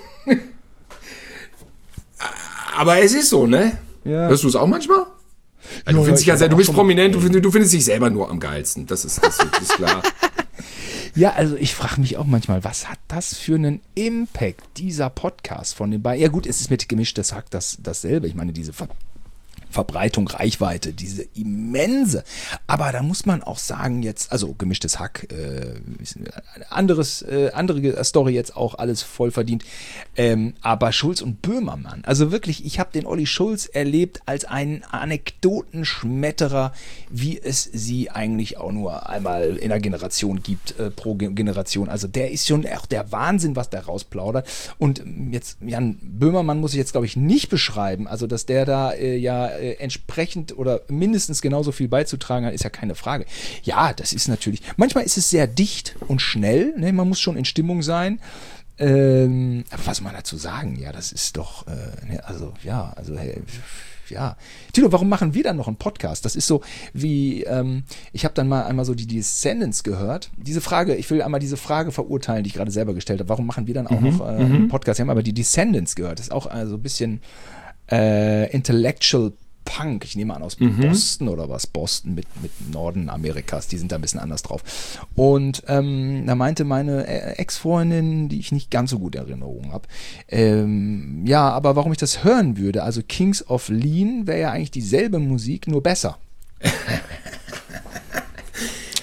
aber es ist so, ne? Ja. Hörst du es auch manchmal? Ja, du, findest ja, du bist prominent, du findest, du findest dich selber nur am geilsten. Das ist, das ist klar. Ja, also ich frage mich auch manchmal, was hat das für einen Impact, dieser Podcast von den beiden? Ja gut, es ist mit gemischtes Hack das, dasselbe. Ich meine, diese Ver- Verbreitung, Reichweite, diese immense. Aber da muss man auch sagen jetzt, also gemischtes Hack, äh, anderes, äh, andere Story jetzt auch alles voll verdient. Ähm, aber Schulz und Böhmermann, also wirklich, ich habe den Olli Schulz erlebt als einen Anekdotenschmetterer, wie es sie eigentlich auch nur einmal in der Generation gibt, äh, pro Generation. Also der ist schon auch der Wahnsinn, was der rausplaudert. Und jetzt, Jan Böhmermann muss ich jetzt, glaube ich, nicht beschreiben. Also, dass der da äh, ja äh, entsprechend oder mindestens genauso viel beizutragen hat, ist ja keine Frage. Ja, das ist natürlich, manchmal ist es sehr dicht und schnell, ne? Man muss schon in Stimmung sein. Ähm, aber was soll man dazu sagen? Ja, das ist doch, äh, ne? also ja, also hey, ja. Tilo, warum machen wir dann noch einen Podcast? Das ist so wie, ähm, ich habe dann mal einmal so die Descendants gehört. Diese Frage, ich will einmal diese Frage verurteilen, die ich gerade selber gestellt habe. Warum machen wir dann auch mhm, noch äh, einen Podcast? Wir haben aber die Descendants gehört. Das ist auch also ein bisschen äh, intellectual Punk, ich nehme an aus mhm. Boston oder was, Boston mit, mit Norden Amerikas, die sind da ein bisschen anders drauf. Und ähm, da meinte meine Ex-Freundin, die ich nicht ganz so gut in Erinnerung habe, ähm, ja, aber warum ich das hören würde, also Kings of Lean wäre ja eigentlich dieselbe Musik, nur besser.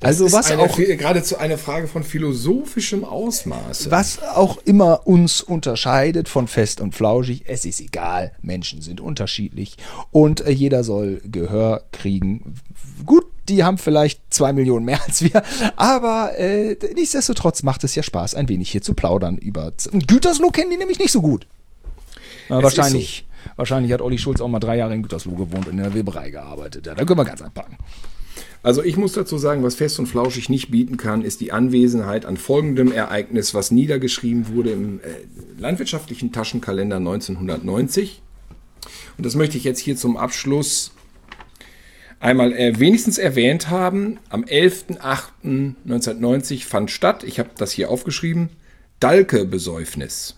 Also was eine, auch geradezu eine Frage von philosophischem Ausmaß. Was auch immer uns unterscheidet von fest und flauschig, es ist egal, Menschen sind unterschiedlich und äh, jeder soll Gehör kriegen. Gut, die haben vielleicht zwei Millionen mehr als wir, aber äh, nichtsdestotrotz macht es ja Spaß, ein wenig hier zu plaudern über... Gütersloh kennen die nämlich nicht so gut. Äh, wahrscheinlich, so. wahrscheinlich hat Olli Schulz auch mal drei Jahre in Gütersloh gewohnt und in der Weberei gearbeitet. Ja, da können wir ganz anpacken. Also ich muss dazu sagen, was fest und flauschig nicht bieten kann, ist die Anwesenheit an folgendem Ereignis, was niedergeschrieben wurde im äh, landwirtschaftlichen Taschenkalender neunzehnhundertneunzig. Und das möchte ich jetzt hier zum Abschluss einmal äh, wenigstens erwähnt haben. Am elften achten neunzehnhundertneunzig fand statt, ich habe das hier aufgeschrieben, Dalke-Besäufnis.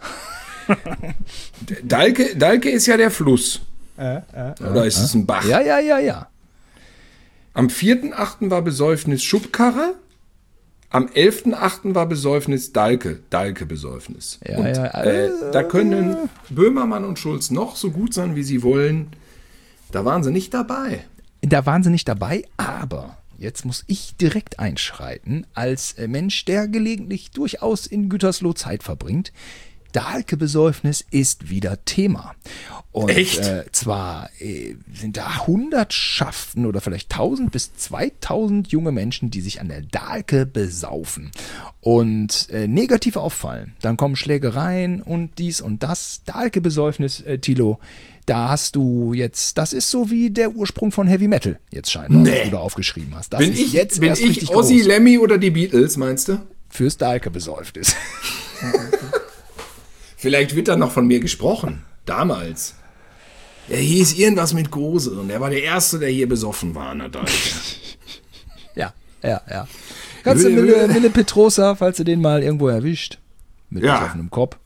Dalke, Dalke ist ja der Fluss. Äh, äh, Oder ist äh, es ein Bach? Ja, ja, ja, ja. Am vierten achten war Besäufnis Schubkarre, am elften achten war Besäufnis Dalke, Dalke-Besäufnis. Ja, und ja, äh, da können Böhmermann und Schulz noch so gut sein, wie sie wollen. Da waren sie nicht dabei. Da waren sie nicht dabei, aber jetzt muss ich direkt einschreiten, als Mensch, der gelegentlich durchaus in Gütersloh Zeit verbringt. Dalke-Besäufnis ist wieder Thema. Und Echt? Äh, zwar äh, sind da Hundertschaften oder vielleicht tausend bis zweitausend junge Menschen, die sich an der Dalke besaufen und äh, negativ auffallen. Dann kommen Schlägereien und dies und das. Dalke-Besäufnis, äh, Thilo, da hast du jetzt, das ist so wie der Ursprung von Heavy Metal jetzt scheinbar, nee. was du da aufgeschrieben hast. Das bin ist ich jetzt bin erst ich richtig Ozzy, groß. Lemmy oder die Beatles, meinst du? Fürs Dalke-Besäufnis. Vielleicht wird da noch von mir gesprochen. Damals. Er hieß irgendwas mit Gose und er war der Erste, der hier besoffen war an der Dalke. Ja, ja, ja. Kannst du Mille, Mille Petrosa, falls du den mal irgendwo erwischt, mit ja. besoffenem Kopf.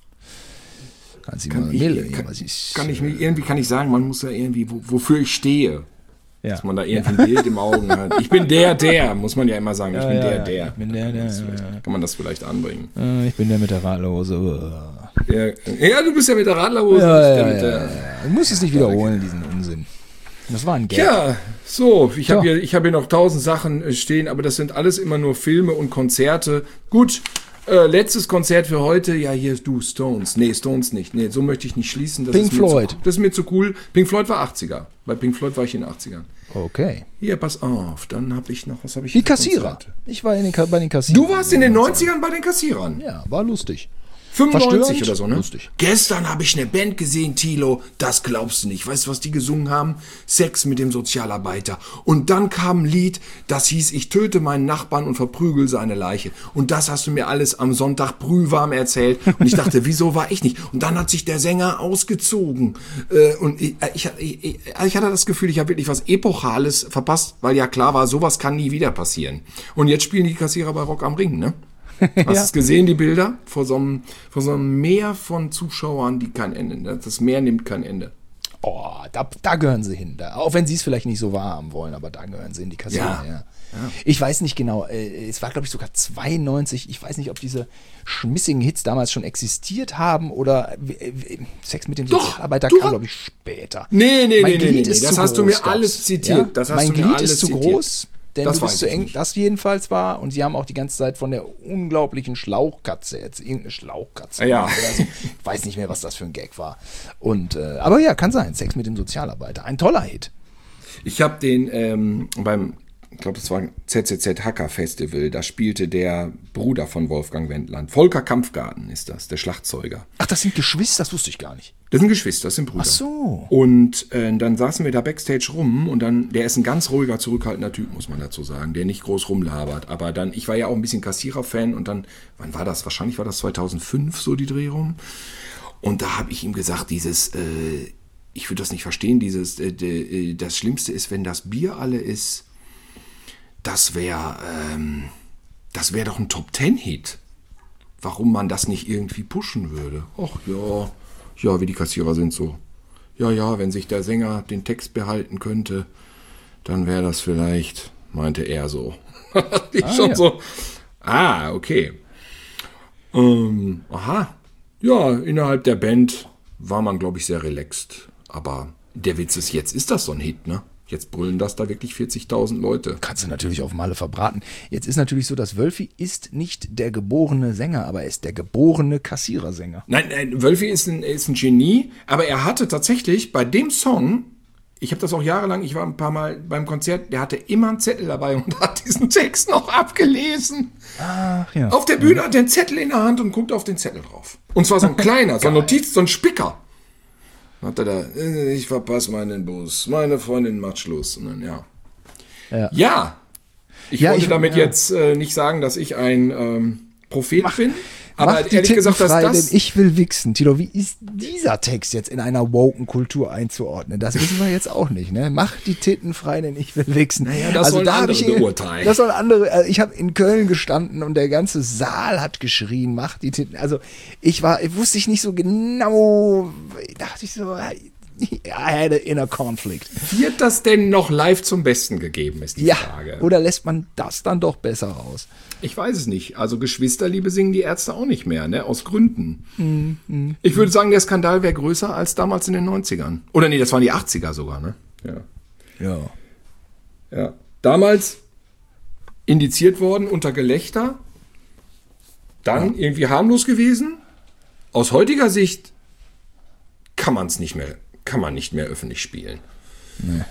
Kannst du kann mal ich, Mille. kann, was ist, kann ich mir, irgendwie kann ich sagen, man muss ja irgendwie, wo, wofür ich stehe. Ja. Dass man da irgendwie ein Bild im Augen hat. Ich bin der, der, muss man ja immer sagen. Ich ja, bin ja, der, ja. der. Ich bin der, der. Ja, ja. Kann man das vielleicht anbringen? Ich bin der mit der Radlerhose. Ja, ja, du bist ja mit der Radlerhose. Ja, ja, ja, ja, ja. Du musst es nicht wiederholen, diesen Unsinn. Das war ein Gag. Ja, so, ich So. habe hier, ich hab hier noch tausend Sachen stehen, aber das sind alles immer nur Filme und Konzerte. Gut, äh, letztes Konzert für heute. Ja, hier ist du, Stones. Nee, Stones nicht. Nee, so möchte ich nicht schließen. Das Pink ist mir Floyd. Zu, das ist mir zu cool. Pink Floyd war achtziger. Bei Pink Floyd war ich in den achtzigern. Okay. Hier, pass auf. Dann habe ich noch, was habe ich Die hier für Kassierer. Konzerte? Ich war in den, Ka- bei den Kassierern. Du warst in den neunzigern bei den Kassierern. Ja, war lustig. fünfundneunzig Verstörend, oder so, ne? lustig. Gestern habe ich eine Band gesehen, Thilo, das glaubst du nicht. Weißt du, was die gesungen haben? Sex mit dem Sozialarbeiter. Und dann kam ein Lied, das hieß, ich töte meinen Nachbarn und verprügel seine Leiche. Und das hast du mir alles am Sonntag brühwarm erzählt. Und ich dachte, wieso war ich nicht? Und dann hat sich der Sänger ausgezogen. Äh, Und ich, ich, ich, ich hatte das Gefühl, ich habe wirklich was Epochales verpasst, weil ja klar war, sowas kann nie wieder passieren. Und jetzt spielen die Kassierer bei Rock am Ring, ne? Hast du Ja. es gesehen, die Bilder? Vor so, einem, vor so einem Meer von Zuschauern, die kein Ende. Ne? Das Meer nimmt kein Ende. Oh, da, da gehören sie hin. Da, auch wenn sie es vielleicht nicht so wahrhaben wollen, aber da gehören sie in die Kassierer. Ja. Ja. Ich weiß nicht genau, äh, es war glaube ich sogar zweiundneunzig. Ich weiß nicht, ob diese schmissigen Hits damals schon existiert haben oder äh, Sex mit dem Doch, Sozialarbeiter du kam hast- glaube ich später. Nee, nee, Mein nee, nee, Glied nee, ist das zu hast du groß, mir alles gab's. zitiert. Ja? Das hast mein du mir Glied alles ist zu zitiert. groß, denn Das du weiß bist zu ich eng. nicht. Das jedenfalls war. Und sie haben auch die ganze Zeit von der unglaublichen Schlauchkatze jetzt. Irgendeine Schlauchkatze. Ja. Oder so. Ich weiß nicht mehr, was das für ein Gag war. Und, äh, aber ja, kann sein. Sex mit dem Sozialarbeiter. Ein toller Hit. Ich habe den ähm, beim, ich glaube, das war Z Z Z Hacker Festival, da spielte der Bruder von Wolfgang Wendland. Volker Kampfgarten ist das, der Schlagzeuger. Ach, das sind Geschwister, das wusste ich gar nicht. Das sind Geschwister, das sind Brüder. Ach so. Und äh, dann saßen wir da Backstage rum und dann, der ist ein ganz ruhiger, zurückhaltender Typ, muss man dazu sagen, der nicht groß rumlabert. Aber dann, ich war ja auch ein bisschen Kassierer-Fan und dann, wann war das? Wahrscheinlich war das zweitausendfünf so die Dreh rum. Und da habe ich ihm gesagt, dieses, äh, ich würde das nicht verstehen, dieses, äh, äh, das Schlimmste ist, wenn das Bier alle ist, das wäre, ähm, das wäre doch ein Top-Ten-Hit. Warum man das nicht irgendwie pushen würde? Ach ja, ja, wie die Kassierer sind so. Ja, ja, wenn sich der Sänger den Text behalten könnte, dann wäre das vielleicht, meinte er so. ich Ah, schon ja. so. Ah, okay. Ähm, aha. Ja, innerhalb der Band war man, glaube ich, sehr relaxed. Aber der Witz ist, jetzt ist das so ein Hit, ne? Jetzt brüllen das da wirklich vierzigtausend Leute. Kannst du natürlich auf Malle verbraten. Jetzt ist natürlich so, dass Wölfi ist nicht der geborene Sänger, aber er ist der geborene Kassierersänger. Nein, nein, Wölfi ist ein, ist ein Genie, aber er hatte tatsächlich bei dem Song, ich habe das auch jahrelang, ich war ein paar Mal beim Konzert, der hatte immer einen Zettel dabei und hat diesen Text noch abgelesen. Ach ja. Auf der Bühne hat er einen Zettel in der Hand und guckt auf den Zettel drauf. Und zwar so ein kleiner, so ein Notiz, so ein Spicker. Hat er da, ich verpasse meinen Bus, meine Freundin macht Schluss. Und dann, ja. Ja. ja, ich Ja, wollte ich- damit ja. jetzt äh, nicht sagen, dass ich ein ähm, Prophet bin. Aber Mach die ehrlich Titten gesagt, dass frei, das... denn ich will wichsen. Tilo, wie ist dieser Text jetzt in einer woken Kultur einzuordnen? Das wissen wir jetzt auch nicht, ne? Mach die Titten frei, denn ich will wichsen. Naja, das sollen hab andere ich, beurteilen. Das sollen andere. Also ich habe in Köln gestanden und der ganze Saal hat geschrien, mach die Titten. Also ich war, ich wusste ich nicht so genau, dachte ich so, I had an inner conflict. Wird das denn noch live zum Besten gegeben, ist die Ja, Frage. oder lässt man das dann doch besser raus? Ich weiß es nicht. Also Geschwisterliebe singen die Ärzte auch nicht mehr, ne? Aus Gründen. Ich würde sagen, der Skandal wäre größer als damals in den neunzigern. Oder nee, das waren die achtziger sogar, ne? Ja. Ja. ja. Damals indiziert worden unter Gelächter. Dann irgendwie harmlos gewesen. Aus heutiger Sicht kann man es nicht mehr, kann man nicht mehr öffentlich spielen. Nee.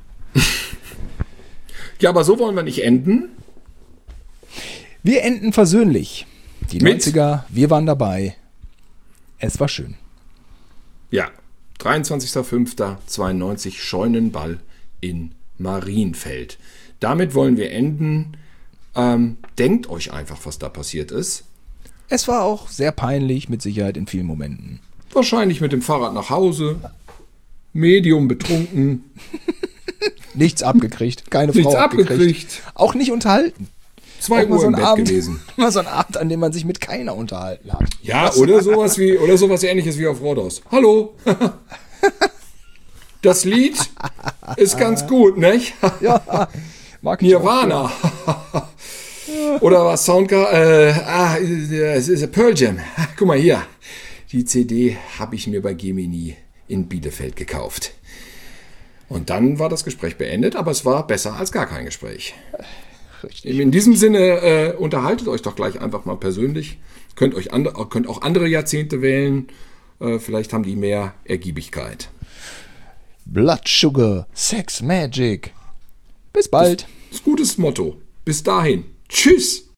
Ja, aber so wollen wir nicht enden. Wir enden versöhnlich. Die Mit? neunziger, wir waren dabei. Es war schön. Ja, dreiundzwanzigster fünfter zweiundneunzig Scheunenball in Marienfeld. Damit wollen wir enden. Ähm, denkt euch einfach, was da passiert ist. Es war auch sehr peinlich, mit Sicherheit in vielen Momenten. Wahrscheinlich mit dem Fahrrad nach Hause. Medium betrunken. Nichts abgekriegt, keine Frau Nichts abgekriegt. abgekriegt. Auch nicht unterhalten. Zwei Auch mal Uhr so im ein Bett Abend, gewesen. mal so ein Abend, an dem man sich mit keiner unterhalten hat. Ja, oder sowas wie, oder sowas ähnliches wie auf Rhodos. Hallo. Das Lied ist ganz gut, nicht? Ja, mag ich auch. Nirvana. Oder was Soundgar? Äh, ah, es ist Pearl Jam. Guck mal hier. Die C D habe ich mir bei Gemini in Bielefeld gekauft. Und dann war das Gespräch beendet, aber es war besser als gar kein Gespräch. Richtig. In diesem Sinne, äh, unterhaltet euch doch gleich einfach mal persönlich. Könnt, euch andre, könnt auch andere Jahrzehnte wählen. Äh, vielleicht haben die mehr Ergiebigkeit. Blood Sugar, Sex Magic. Bis bald. Das ist ein gutes Motto. Bis dahin. Tschüss.